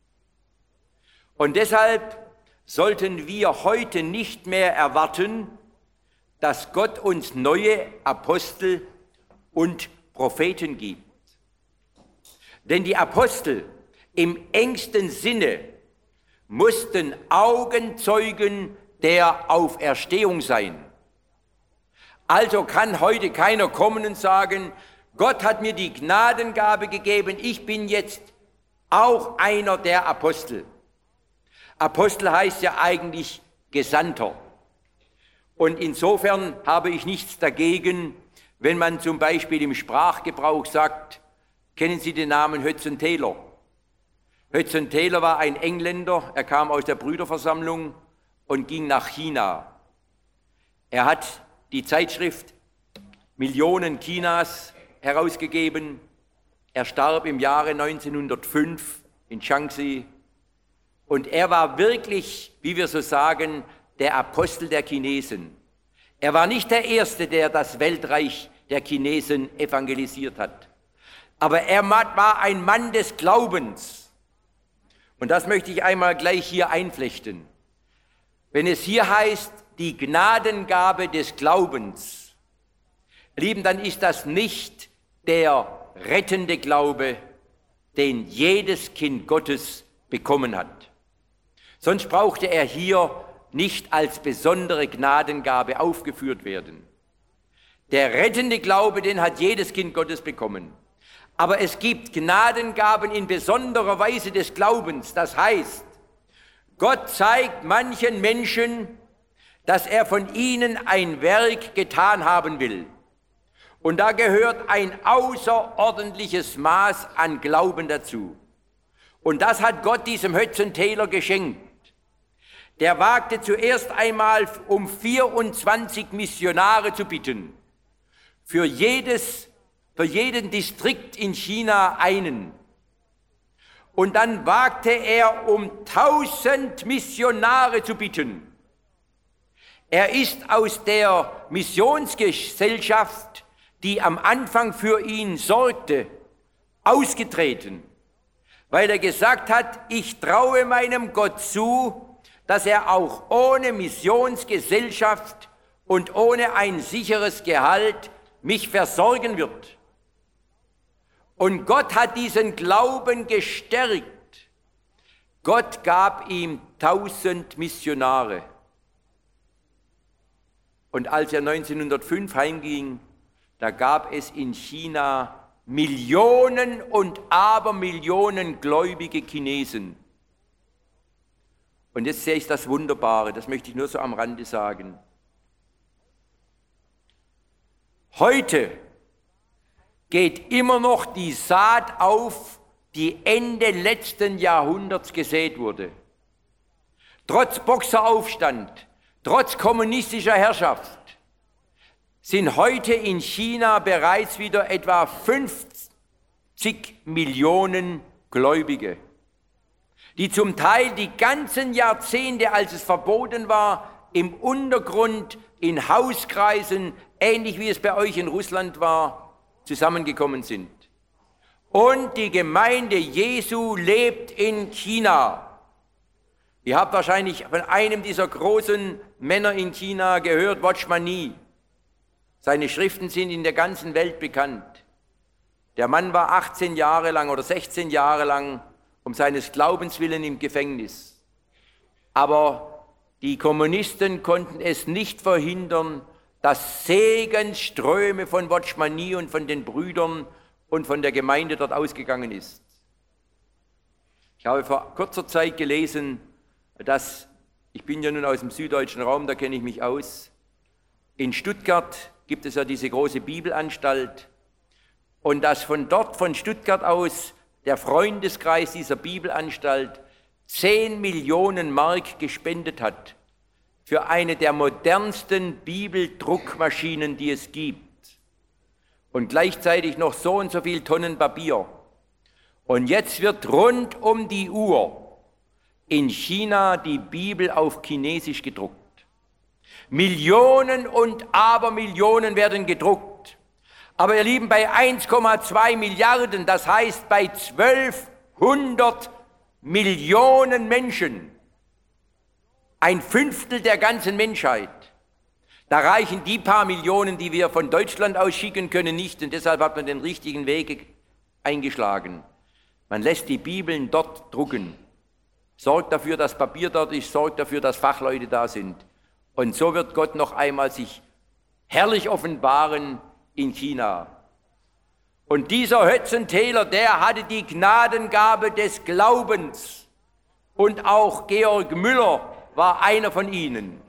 Und deshalb sollten wir heute nicht mehr erwarten, dass Gott uns neue Apostel und Propheten gibt. Denn die Apostel im engsten Sinne mussten Augenzeugen der Auferstehung sein. Also kann heute keiner kommen und sagen, Gott hat mir die Gnadengabe gegeben, ich bin jetzt auch einer der Apostel. Apostel heißt ja eigentlich Gesandter. Und insofern habe ich nichts dagegen, wenn man zum Beispiel im Sprachgebrauch sagt, kennen Sie den Namen Hudson Taylor? Hudson Taylor war ein Engländer, er kam aus der Brüderversammlung und ging nach China. Er hat die Zeitschrift Millionen Chinas herausgegeben. Er starb im Jahre 1905 in Shaanxi. Und er war wirklich, wie wir so sagen, der Apostel der Chinesen. Er war nicht der Erste, der das Weltreich der Chinesen evangelisiert hat. Aber er war ein Mann des Glaubens. Und das möchte ich einmal gleich hier einflechten. Wenn es hier heißt, die Gnadengabe des Glaubens, Lieben, dann ist das nicht der rettende Glaube, den jedes Kind Gottes bekommen hat. Sonst brauchte er hier nicht als besondere Gnadengabe aufgeführt werden. Der rettende Glaube, den hat jedes Kind Gottes bekommen. Aber es gibt Gnadengaben in besonderer Weise des Glaubens. Das heißt, Gott zeigt manchen Menschen, dass er von ihnen ein Werk getan haben will. Und da gehört ein außerordentliches Maß an Glauben dazu. Und das hat Gott diesem Hudson Taylor geschenkt. Der wagte zuerst einmal um 24 Missionare zu bitten. Für jeden Distrikt in China einen. Und dann wagte er um 1000 Missionare zu bitten. Er ist aus der Missionsgesellschaft, die am Anfang für ihn sorgte, ausgetreten, weil er gesagt hat, ich traue meinem Gott zu, dass er auch ohne Missionsgesellschaft und ohne ein sicheres Gehalt mich versorgen wird. Und Gott hat diesen Glauben gestärkt. Gott gab ihm 1000 Missionare. Und als er 1905 heimging, da gab es in China Millionen und Abermillionen gläubige Chinesen. Und jetzt sehe ich das Wunderbare, das möchte ich nur so am Rande sagen. Heute geht immer noch die Saat auf, die Ende letzten Jahrhunderts gesät wurde. Trotz Boxeraufstand, trotz kommunistischer Herrschaft, sind heute in China bereits wieder etwa 50 Millionen Gläubige, die zum Teil die ganzen Jahrzehnte, als es verboten war, im Untergrund, in Hauskreisen, ähnlich wie es bei euch in Russland war, zusammengekommen sind. Und die Gemeinde Jesu lebt in China. Ihr habt wahrscheinlich von einem dieser großen Männer in China gehört, Watchman Nee. Seine Schriften sind in der ganzen Welt bekannt. Der Mann war 18 Jahre lang oder 16 Jahre lang um seines Glaubens willen im Gefängnis. Aber die Kommunisten konnten es nicht verhindern, dass Segensströme von Watchman Nee und von den Brüdern und von der Gemeinde dort ausgegangen ist. Ich habe vor kurzer Zeit gelesen, dass, ich bin ja nun aus dem süddeutschen Raum, da kenne ich mich aus, in Stuttgart gibt es ja diese große Bibelanstalt und dass von dort, von Stuttgart aus, der Freundeskreis dieser Bibelanstalt 10 Millionen Mark gespendet hat für eine der modernsten Bibeldruckmaschinen, die es gibt und gleichzeitig noch so und so viel Tonnen Papier. Und jetzt wird rund um die Uhr in China die Bibel auf Chinesisch gedruckt. Millionen und Abermillionen werden gedruckt. Aber ihr Lieben, bei 1,2 Milliarden, das heißt bei 1200 Millionen Menschen, ein Fünftel der ganzen Menschheit, da reichen die paar Millionen, die wir von Deutschland aus schicken können, nicht. Und deshalb hat man den richtigen Weg eingeschlagen. Man lässt die Bibeln dort drucken. Sorgt dafür, dass Papier dort ist, sorgt dafür, dass Fachleute da sind. Und so wird Gott noch einmal sich herrlich offenbaren in China. Und dieser Hudson Taylor, der hatte die Gnadengabe des Glaubens. Und auch Georg Müller war einer von ihnen.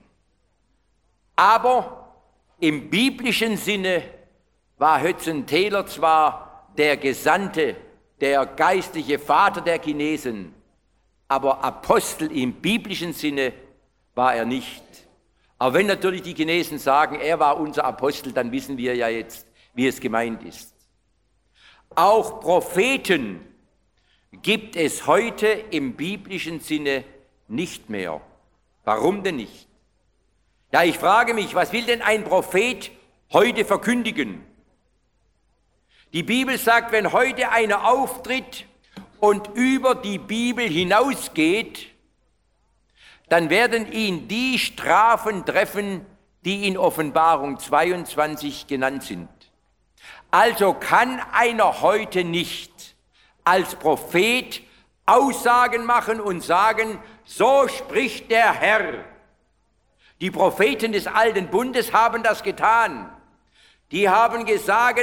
Aber im biblischen Sinne war Hudson Taylor zwar der Gesandte, der geistliche Vater der Chinesen, aber Apostel im biblischen Sinne war er nicht. Aber wenn natürlich die Chinesen sagen, er war unser Apostel, dann wissen wir ja jetzt, wie es gemeint ist. Auch Propheten gibt es heute im biblischen Sinne nicht mehr. Warum denn nicht? Ja, ich frage mich, was will denn ein Prophet heute verkündigen? Die Bibel sagt, wenn heute einer auftritt und über die Bibel hinausgeht, dann werden ihn die Strafen treffen, die in Offenbarung 22 genannt sind. Also kann einer heute nicht als Prophet Aussagen machen und sagen, so spricht der Herr. Die Propheten des Alten Bundes haben das getan. Die haben gesagt,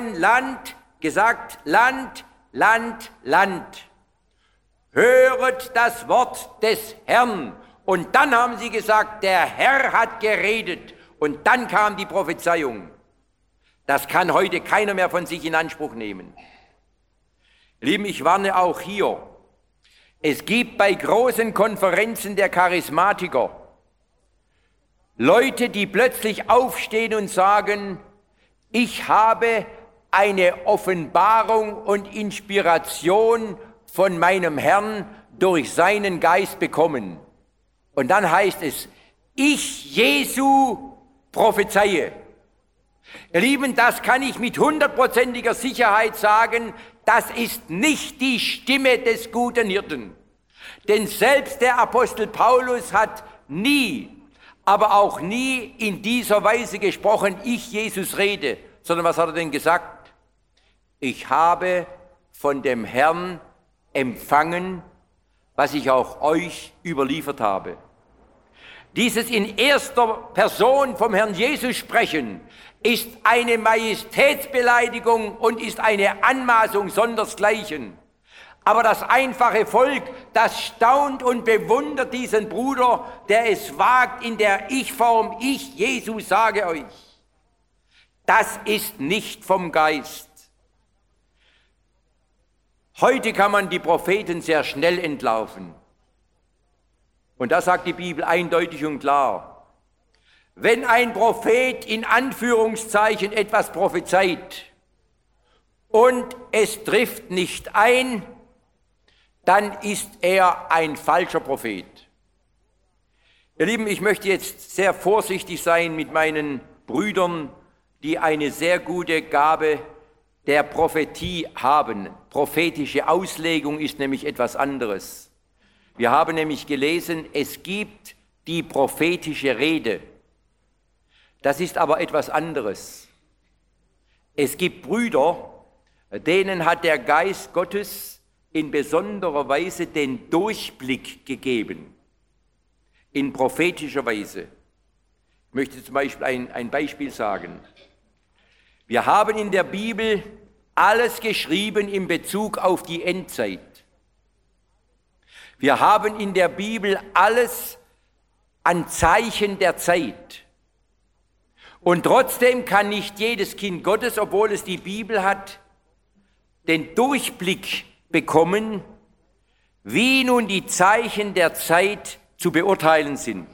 Land, Land, Land. Höret das Wort des Herrn. Und dann haben sie gesagt, der Herr hat geredet. Und dann kam die Prophezeiung. Das kann heute keiner mehr von sich in Anspruch nehmen. Lieben, ich warne auch hier. Es gibt bei großen Konferenzen der Charismatiker Leute, die plötzlich aufstehen und sagen, ich habe eine Offenbarung und Inspiration von meinem Herrn durch seinen Geist bekommen. Und dann heißt es, ich Jesu prophezeie. Ihr Lieben, das kann ich mit 100%iger Sicherheit sagen, das ist nicht die Stimme des guten Hirten. Denn selbst der Apostel Paulus hat nie, aber auch nie in dieser Weise gesprochen, ich Jesus rede, sondern was hat er denn gesagt? Ich habe von dem Herrn empfangen, was ich auch euch überliefert habe. Dieses in erster Person vom Herrn Jesus sprechen, ist eine Majestätsbeleidigung und ist eine Anmaßung sondersgleichen. Aber das einfache Volk, das staunt und bewundert diesen Bruder, der es wagt in der Ich-Form, ich Jesus sage euch. Das ist nicht vom Geist. Heute kann man die Propheten sehr schnell entlarven. Und da sagt die Bibel eindeutig und klar, wenn ein Prophet in Anführungszeichen etwas prophezeit und es trifft nicht ein, dann ist er ein falscher Prophet. Ihr Lieben, ich möchte jetzt sehr vorsichtig sein mit meinen Brüdern, die eine sehr gute Gabe der Prophetie haben. Prophetische Auslegung ist nämlich etwas anderes. Wir haben nämlich gelesen, es gibt die prophetische Rede. Das ist aber etwas anderes. Es gibt Brüder, denen hat der Geist Gottes in besonderer Weise den Durchblick gegeben, in prophetischer Weise. Ich möchte zum Beispiel ein Beispiel sagen. Wir haben in der Bibel alles geschrieben in Bezug auf die Endzeit. Wir haben in der Bibel alles an Zeichen der Zeit. Und trotzdem kann nicht jedes Kind Gottes, obwohl es die Bibel hat, den Durchblick bekommen, wie nun die Zeichen der Zeit zu beurteilen sind.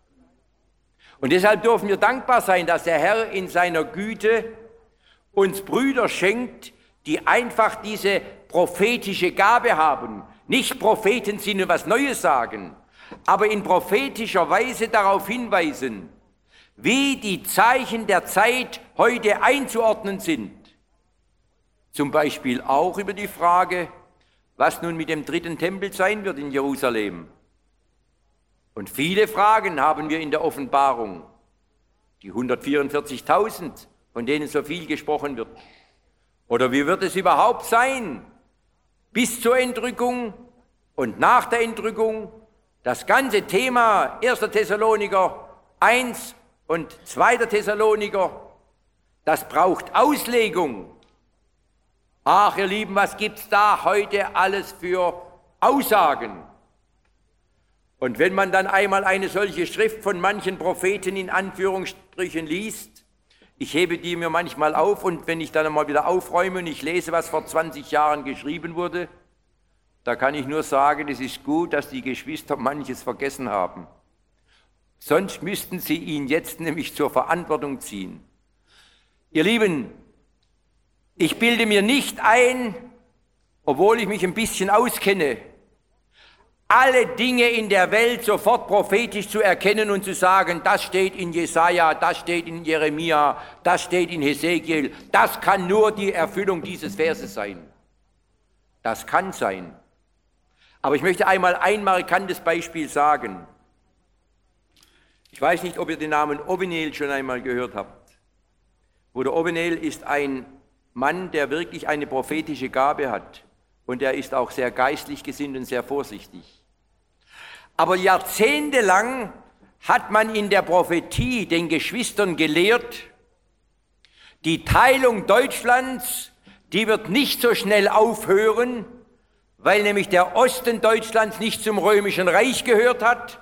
Und deshalb dürfen wir dankbar sein, dass der Herr in seiner Güte uns Brüder schenkt, die einfach diese prophetische Gabe haben. Nicht Propheten sind und was Neues sagen, aber in prophetischer Weise darauf hinweisen, wie die Zeichen der Zeit heute einzuordnen sind. Zum Beispiel auch über die Frage, was nun mit dem dritten Tempel sein wird in Jerusalem. Und viele Fragen haben wir in der Offenbarung. Die 144.000, von denen so viel gesprochen wird. Oder wie wird es überhaupt sein, bis zur Entrückung und nach der Entrückung? Das ganze Thema 1. Thessaloniker 1 und 2. Thessaloniker, das braucht Auslegung. Ach, ihr Lieben, was gibt's da heute alles für Aussagen? Und wenn man dann einmal eine solche Schrift von manchen Propheten in Anführungsstrichen liest, ich hebe die mir manchmal auf und wenn ich dann einmal wieder aufräume und ich lese, was vor 20 Jahren geschrieben wurde, da kann ich nur sagen, es ist gut, dass die Geschwister manches vergessen haben. Sonst müssten sie ihn jetzt nämlich zur Verantwortung ziehen. Ihr Lieben, ich bilde mir nicht ein, obwohl ich mich ein bisschen auskenne, alle Dinge in der Welt sofort prophetisch zu erkennen und zu sagen, das steht in Jesaja, das steht in Jeremia, das steht in Hesekiel, das kann nur die Erfüllung dieses Verses sein. Das kann sein. Aber ich möchte einmal ein markantes Beispiel sagen. Ich weiß nicht, ob ihr den Namen Ovenel schon einmal gehört habt. Bruder Ovenel ist ein Mann, der wirklich eine prophetische Gabe hat. Und er ist auch sehr geistlich gesinnt und sehr vorsichtig. Aber jahrzehntelang hat man in der Prophetie den Geschwistern gelehrt, die Teilung Deutschlands, die wird nicht so schnell aufhören, weil nämlich der Osten Deutschlands nicht zum Römischen Reich gehört hat.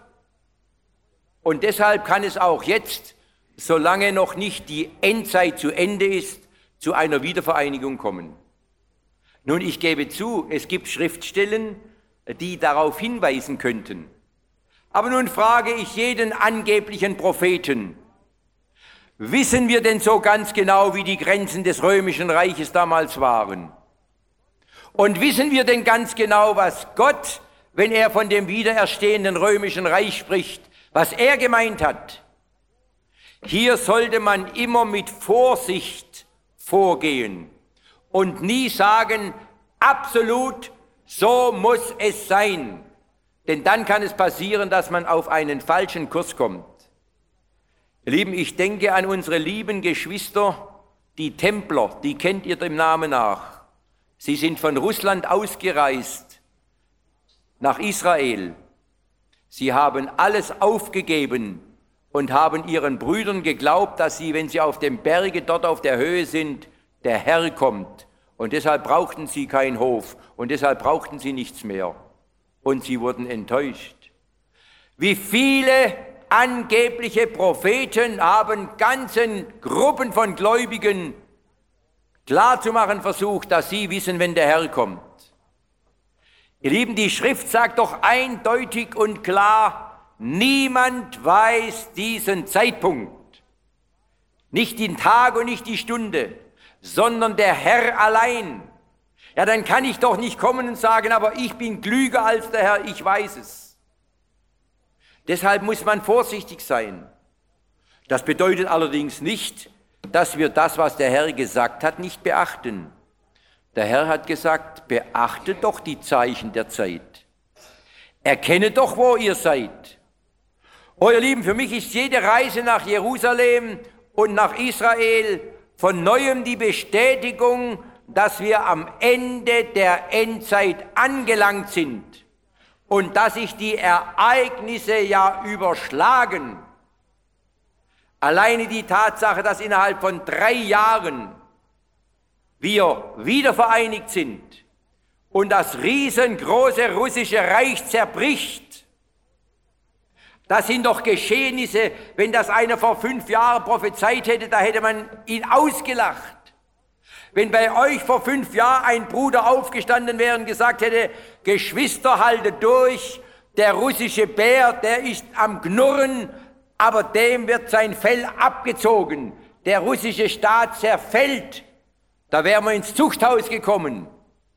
Und deshalb kann es auch jetzt, solange noch nicht die Endzeit zu Ende ist, zu einer Wiedervereinigung kommen. Nun, ich gebe zu, es gibt Schriftstellen, die darauf hinweisen könnten. Aber nun frage ich jeden angeblichen Propheten, wissen wir denn so ganz genau, wie die Grenzen des Römischen Reiches damals waren? Und wissen wir denn ganz genau, was Gott, wenn er von dem wiedererstehenden Römischen Reich spricht, was er gemeint hat? Hier sollte man immer mit Vorsicht vorgehen und nie sagen, absolut, so muss es sein. Denn dann kann es passieren, dass man auf einen falschen Kurs kommt. Ihr Lieben, ich denke an unsere lieben Geschwister, die Templer, die kennt ihr dem Namen nach. Sie sind von Russland ausgereist nach Israel. Sie haben alles aufgegeben und haben ihren Brüdern geglaubt, dass sie, wenn sie auf dem Berge dort auf der Höhe sind, der Herr kommt. Und deshalb brauchten sie keinen Hof und deshalb brauchten sie nichts mehr. Und sie wurden enttäuscht. Wie viele angebliche Propheten haben ganzen Gruppen von Gläubigen klarzumachen versucht, dass sie wissen, wenn der Herr kommt. Ihr Lieben, die Schrift sagt doch eindeutig und klar, niemand weiß diesen Zeitpunkt. Nicht den Tag und nicht die Stunde, sondern der Herr allein. Ja, dann kann ich doch nicht kommen und sagen, aber ich bin klüger als der Herr, ich weiß es. Deshalb muss man vorsichtig sein. Das bedeutet allerdings nicht, dass wir das, was der Herr gesagt hat, nicht beachten. Der Herr hat gesagt, beachtet doch die Zeichen der Zeit. erkennet doch, wo ihr seid. Oh, ihr Lieben, für mich ist jede Reise nach Jerusalem und nach Israel von Neuem die Bestätigung, dass wir am Ende der Endzeit angelangt sind und dass sich die Ereignisse ja überschlagen. Alleine die Tatsache, dass innerhalb von 3 Jahren wir wieder vereinigt sind und das riesengroße russische Reich zerbricht, das sind doch Geschehnisse. Wenn das einer vor 5 Jahren prophezeit hätte, da hätte man ihn ausgelacht. Wenn bei euch vor 5 Jahren ein Bruder aufgestanden wäre und gesagt hätte, Geschwister, haltet durch, der russische Bär, der ist am Knurren, aber dem wird sein Fell abgezogen. Der russische Staat zerfällt. Da wären wir ins Zuchthaus gekommen.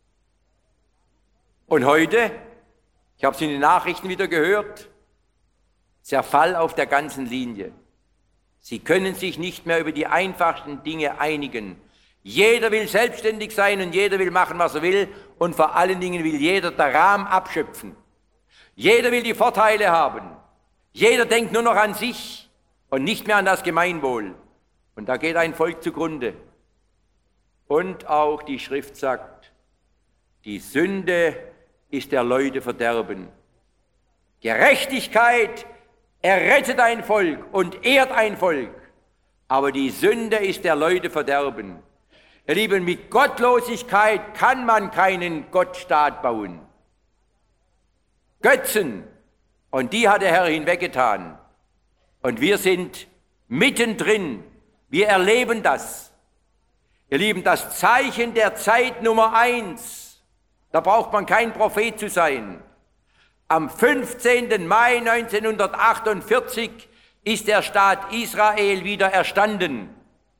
Und heute, ich habe es in den Nachrichten wieder gehört, Zerfall auf der ganzen Linie. Sie können sich nicht mehr über die einfachsten Dinge einigen. Jeder will selbstständig sein und jeder will machen, was er will. Und vor allen Dingen will jeder den Rahmen abschöpfen. Jeder will die Vorteile haben. Jeder denkt nur noch an sich und nicht mehr an das Gemeinwohl. Und da geht ein Volk zugrunde. Und auch die Schrift sagt, die Sünde ist der Leute Verderben. Gerechtigkeit errettet ein Volk und ehrt ein Volk, aber die Sünde ist der Leute Verderben. Ihr Lieben, mit Gottlosigkeit kann man keinen Gottstaat bauen. Götzen, und die hat der Herr hinweggetan. Und wir sind mittendrin, wir erleben das. Ihr Lieben, das Zeichen der Zeit Nummer 1, da braucht man kein Prophet zu sein. Am 15. Mai 1948 ist der Staat Israel wieder erstanden.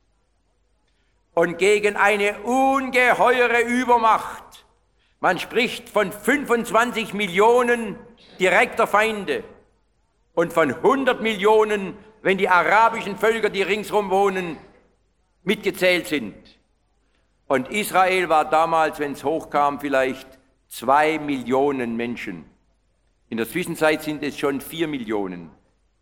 Und gegen eine ungeheure Übermacht, man spricht von 25 Millionen direkter Feinde und von 100 Millionen, wenn die arabischen Völker, die ringsherum wohnen, mitgezählt sind. Und Israel war damals, wenn es hochkam, vielleicht 2 Millionen Menschen. In der Zwischenzeit sind es schon 4 Millionen.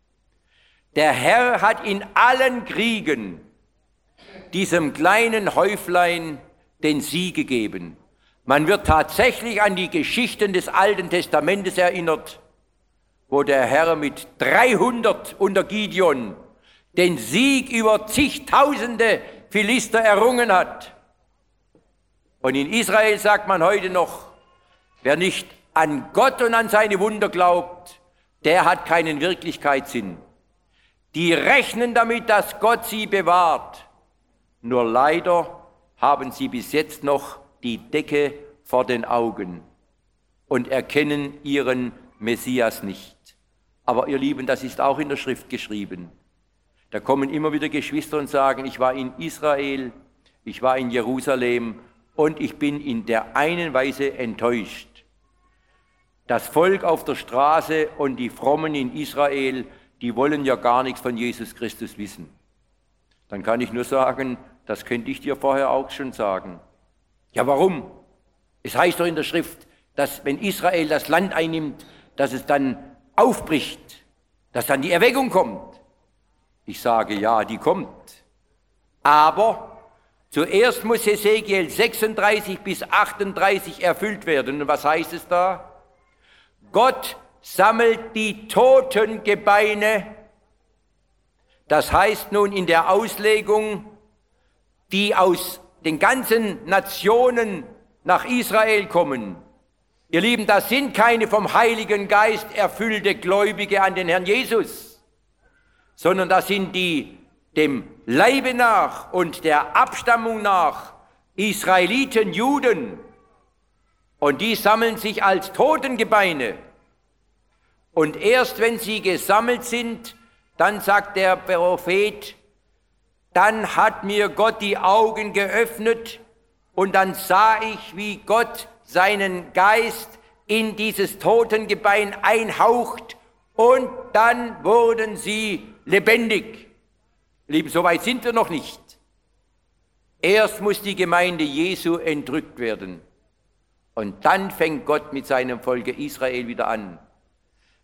Der Herr hat in allen Kriegen diesem kleinen Häuflein den Sieg gegeben. Man wird tatsächlich an die Geschichten des Alten Testamentes erinnert, wo der Herr mit 300 unter Gideon den Sieg über zigtausende Philister errungen hat. Und in Israel sagt man heute noch, wer nicht an Gott und an seine Wunder glaubt, der hat keinen Wirklichkeitssinn. Die rechnen damit, dass Gott sie bewahrt. Nur leider haben sie bis jetzt noch die Decke vor den Augen und erkennen ihren Messias nicht. Aber ihr Lieben, das ist auch in der Schrift geschrieben. Da kommen immer wieder Geschwister und sagen, ich war in Israel, ich war in Jerusalem und ich bin in der einen Weise enttäuscht. Das Volk auf der Straße und die Frommen in Israel, die wollen ja gar nichts von Jesus Christus wissen. Dann kann ich nur sagen, das könnte ich dir vorher auch schon sagen. Ja, warum? Es heißt doch in der Schrift, dass wenn Israel das Land einnimmt, dass es dann aufbricht, dass dann die Erweckung kommt. Ich sage, ja, die kommt. Aber zuerst muss Hesekiel 36 bis 38 erfüllt werden. Und was heißt es da? Gott sammelt die Totengebeine, das heißt nun in der Auslegung, die aus den ganzen Nationen nach Israel kommen. Ihr Lieben, das sind keine vom Heiligen Geist erfüllte Gläubige an den Herrn Jesus, sondern das sind die dem Leibe nach und der Abstammung nach Israeliten, Juden. Und die sammeln sich als Totengebeine. Und erst wenn sie gesammelt sind, dann sagt der Prophet, dann hat mir Gott die Augen geöffnet und dann sah ich, wie Gott seinen Geist in dieses Totengebein einhaucht und dann wurden sie lebendig. Lieben, so weit sind wir noch nicht. Erst muss die Gemeinde Jesu entrückt werden. Und dann fängt Gott mit seinem Volke Israel wieder an.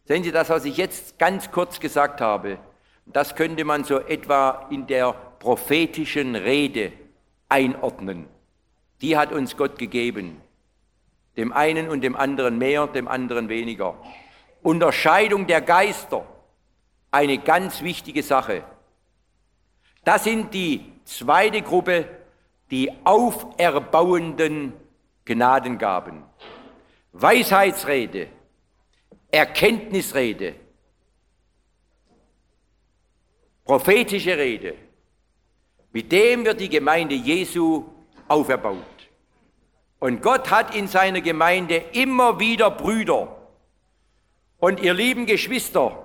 Sehen Sie das, was ich jetzt ganz kurz gesagt habe? Das könnte man so etwa in der prophetischen Rede einordnen. Die hat uns Gott gegeben. Dem einen und dem anderen mehr, dem anderen weniger. Unterscheidung der Geister, eine ganz wichtige Sache. Das sind die zweite Gruppe, die auferbauenden Gnadengaben. Weisheitsrede, Erkenntnisrede, prophetische Rede. Mit dem wird die Gemeinde Jesu auferbaut. Und Gott hat in seiner Gemeinde immer wieder Brüder. Und ihr lieben Geschwister,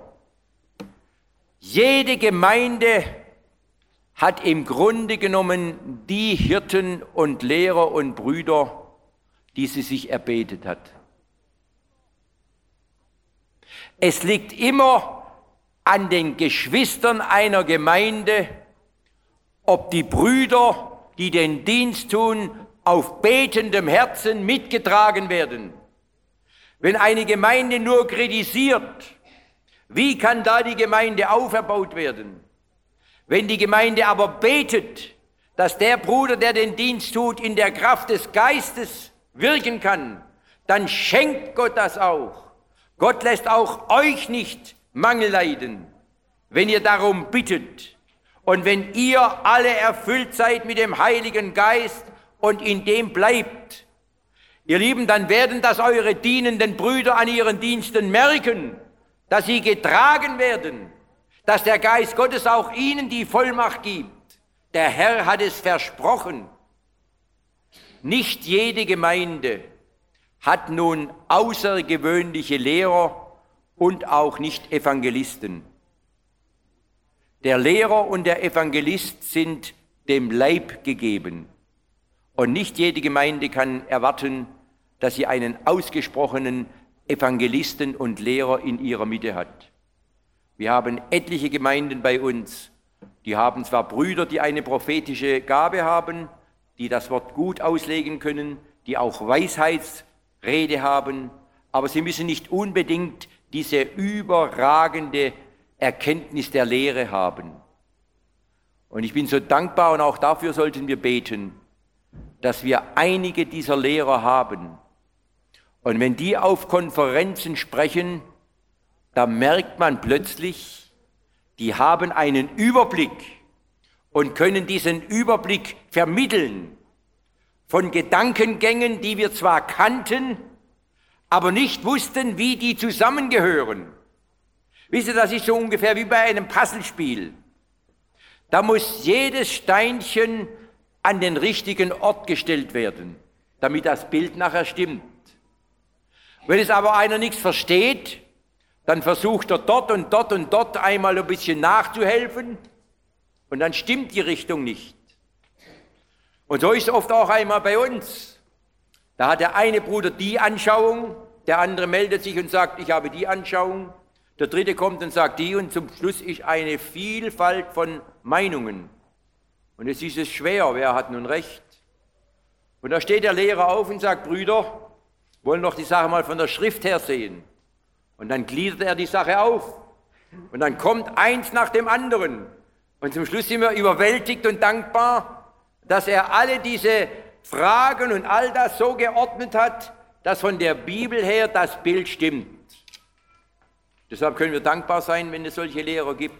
jede Gemeinde hat im Grunde genommen die Hirten und Lehrer und Brüder, die sie sich erbetet hat. Es liegt immer an den Geschwistern einer Gemeinde, ob die Brüder, die den Dienst tun, auf betendem Herzen mitgetragen werden. Wenn eine Gemeinde nur kritisiert, wie kann da die Gemeinde auferbaut werden? Wenn die Gemeinde aber betet, dass der Bruder, der den Dienst tut, in der Kraft des Geistes wirken kann, dann schenkt Gott das auch. Gott lässt auch euch nicht Mangel leiden, wenn ihr darum bittet und wenn ihr alle erfüllt seid mit dem Heiligen Geist und in dem bleibt. Ihr Lieben, dann werden das eure dienenden Brüder an ihren Diensten merken, dass sie getragen werden, dass der Geist Gottes auch ihnen die Vollmacht gibt. Der Herr hat es versprochen. Nicht jede Gemeinde hat nun außergewöhnliche Lehrer und auch nicht Evangelisten. Der Lehrer und der Evangelist sind dem Leib gegeben. Und nicht jede Gemeinde kann erwarten, dass sie einen ausgesprochenen Evangelisten und Lehrer in ihrer Mitte hat. Wir haben etliche Gemeinden bei uns, die haben zwar Brüder, die eine prophetische Gabe haben, die das Wort gut auslegen können, die auch Weisheitsrede haben, aber sie müssen nicht unbedingt diese überragende Erkenntnis der Lehre haben. Und ich bin so dankbar und auch dafür sollten wir beten, dass wir einige dieser Lehrer haben. Und wenn die auf Konferenzen sprechen, da merkt man plötzlich, die haben einen Überblick und können diesen Überblick vermitteln von Gedankengängen, die wir zwar kannten, aber nicht wussten, wie die zusammengehören. Wisst ihr, das ist so ungefähr wie bei einem Puzzlespiel. Da muss jedes Steinchen an den richtigen Ort gestellt werden, damit das Bild nachher stimmt. Wenn es aber einer nichts versteht, dann versucht er dort und dort und dort einmal ein bisschen nachzuhelfen und dann stimmt die Richtung nicht. Und so ist es oft auch einmal bei uns. Da hat der eine Bruder die Anschauung, der andere meldet sich und sagt, ich habe die Anschauung, der dritte kommt und sagt die und zum Schluss ist eine Vielfalt von Meinungen. Und es ist es schwer, wer hat nun recht? Und da steht der Lehrer auf und sagt, Brüder, wollen doch die Sache mal von der Schrift her sehen. Und dann gliedert er die Sache auf. Und dann kommt eins nach dem anderen. Und zum Schluss sind wir überwältigt und dankbar, dass er alle diese Fragen und all das so geordnet hat, dass von der Bibel her das Bild stimmt. Deshalb können wir dankbar sein, wenn es solche Lehrer gibt.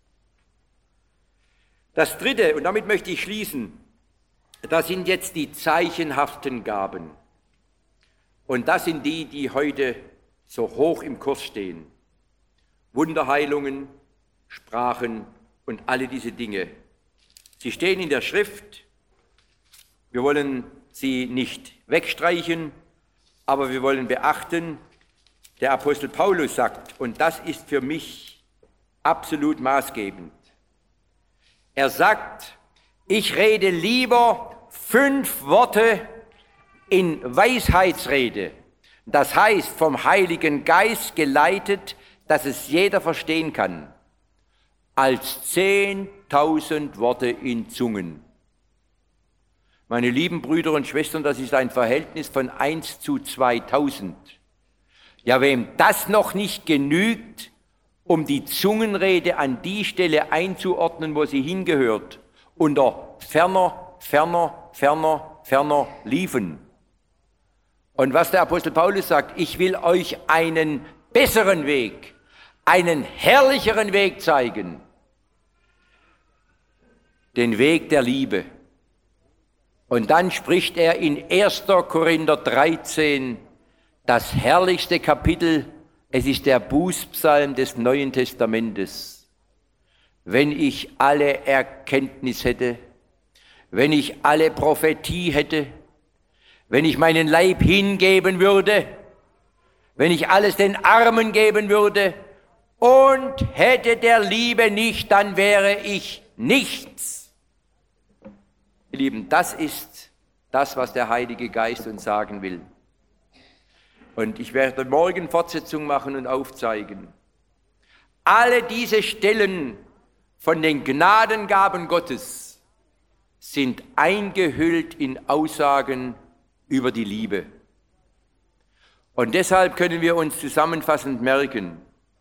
Das Dritte, und damit möchte ich schließen, das sind jetzt die zeichenhaften Gaben. Und das sind die, die heute so hoch im Kurs stehen. Wunderheilungen, Sprachen und alle diese Dinge. Sie stehen in der Schrift. Wir wollen sie nicht wegstreichen, aber wir wollen beachten, der Apostel Paulus sagt, und das ist für mich absolut maßgebend. Er sagt, ich rede lieber 5 Worte in Weisheitsrede, das heißt vom Heiligen Geist geleitet, dass es jeder verstehen kann, als 10.000 Worte in Zungen. Meine lieben Brüder und Schwestern, das ist ein Verhältnis von 1 zu 2.000. Ja, wem das noch nicht genügt, um die Zungenrede an die Stelle einzuordnen, wo sie hingehört, unter ferner, ferner, ferner, ferner liefen. Und was der Apostel Paulus sagt, ich will euch einen besseren Weg, einen herrlicheren Weg zeigen, den Weg der Liebe. Und dann spricht er in 1. Korinther 13, das herrlichste Kapitel, es ist der Bußpsalm des Neuen Testamentes. Wenn ich alle Erkenntnis hätte, wenn ich alle Prophetie hätte, wenn ich meinen Leib hingeben würde, wenn ich alles den Armen geben würde und hätte der Liebe nicht, dann wäre ich nichts. Ihr Lieben, das ist das, was der Heilige Geist uns sagen will. Und ich werde morgen Fortsetzung machen und aufzeigen. Alle diese Stellen von den Gnadengaben Gottes sind eingehüllt in Aussagen über die Liebe. Und deshalb können wir uns zusammenfassend merken,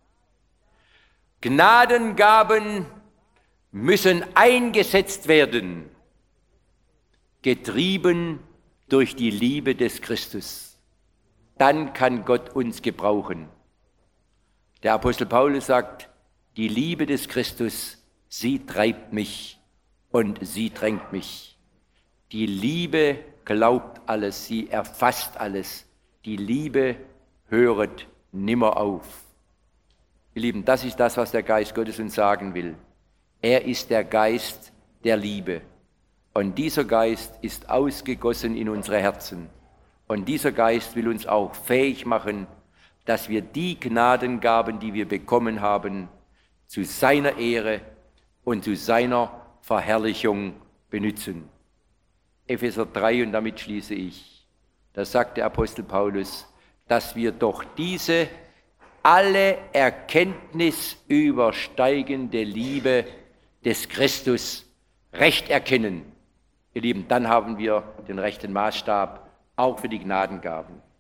Gnadengaben müssen eingesetzt werden, getrieben durch die Liebe des Christus. Dann kann Gott uns gebrauchen. Der Apostel Paulus sagt, die Liebe des Christus, sie treibt mich und sie drängt mich. Die Liebe glaubt alles, sie erfasst alles. Die Liebe höret nimmer auf. Ihr Lieben, das ist das, was der Geist Gottes uns sagen will. Er ist der Geist der Liebe. Und dieser Geist ist ausgegossen in unsere Herzen. Und dieser Geist will uns auch fähig machen, dass wir die Gnadengaben, die wir bekommen haben, zu seiner Ehre und zu seiner Verherrlichung benutzen. Epheser 3, und damit schließe ich. Da sagt der Apostel Paulus, dass wir doch diese alle Erkenntnis übersteigende Liebe des Christus recht erkennen. Ihr Lieben, dann haben wir den rechten Maßstab auch für die Gnadengaben.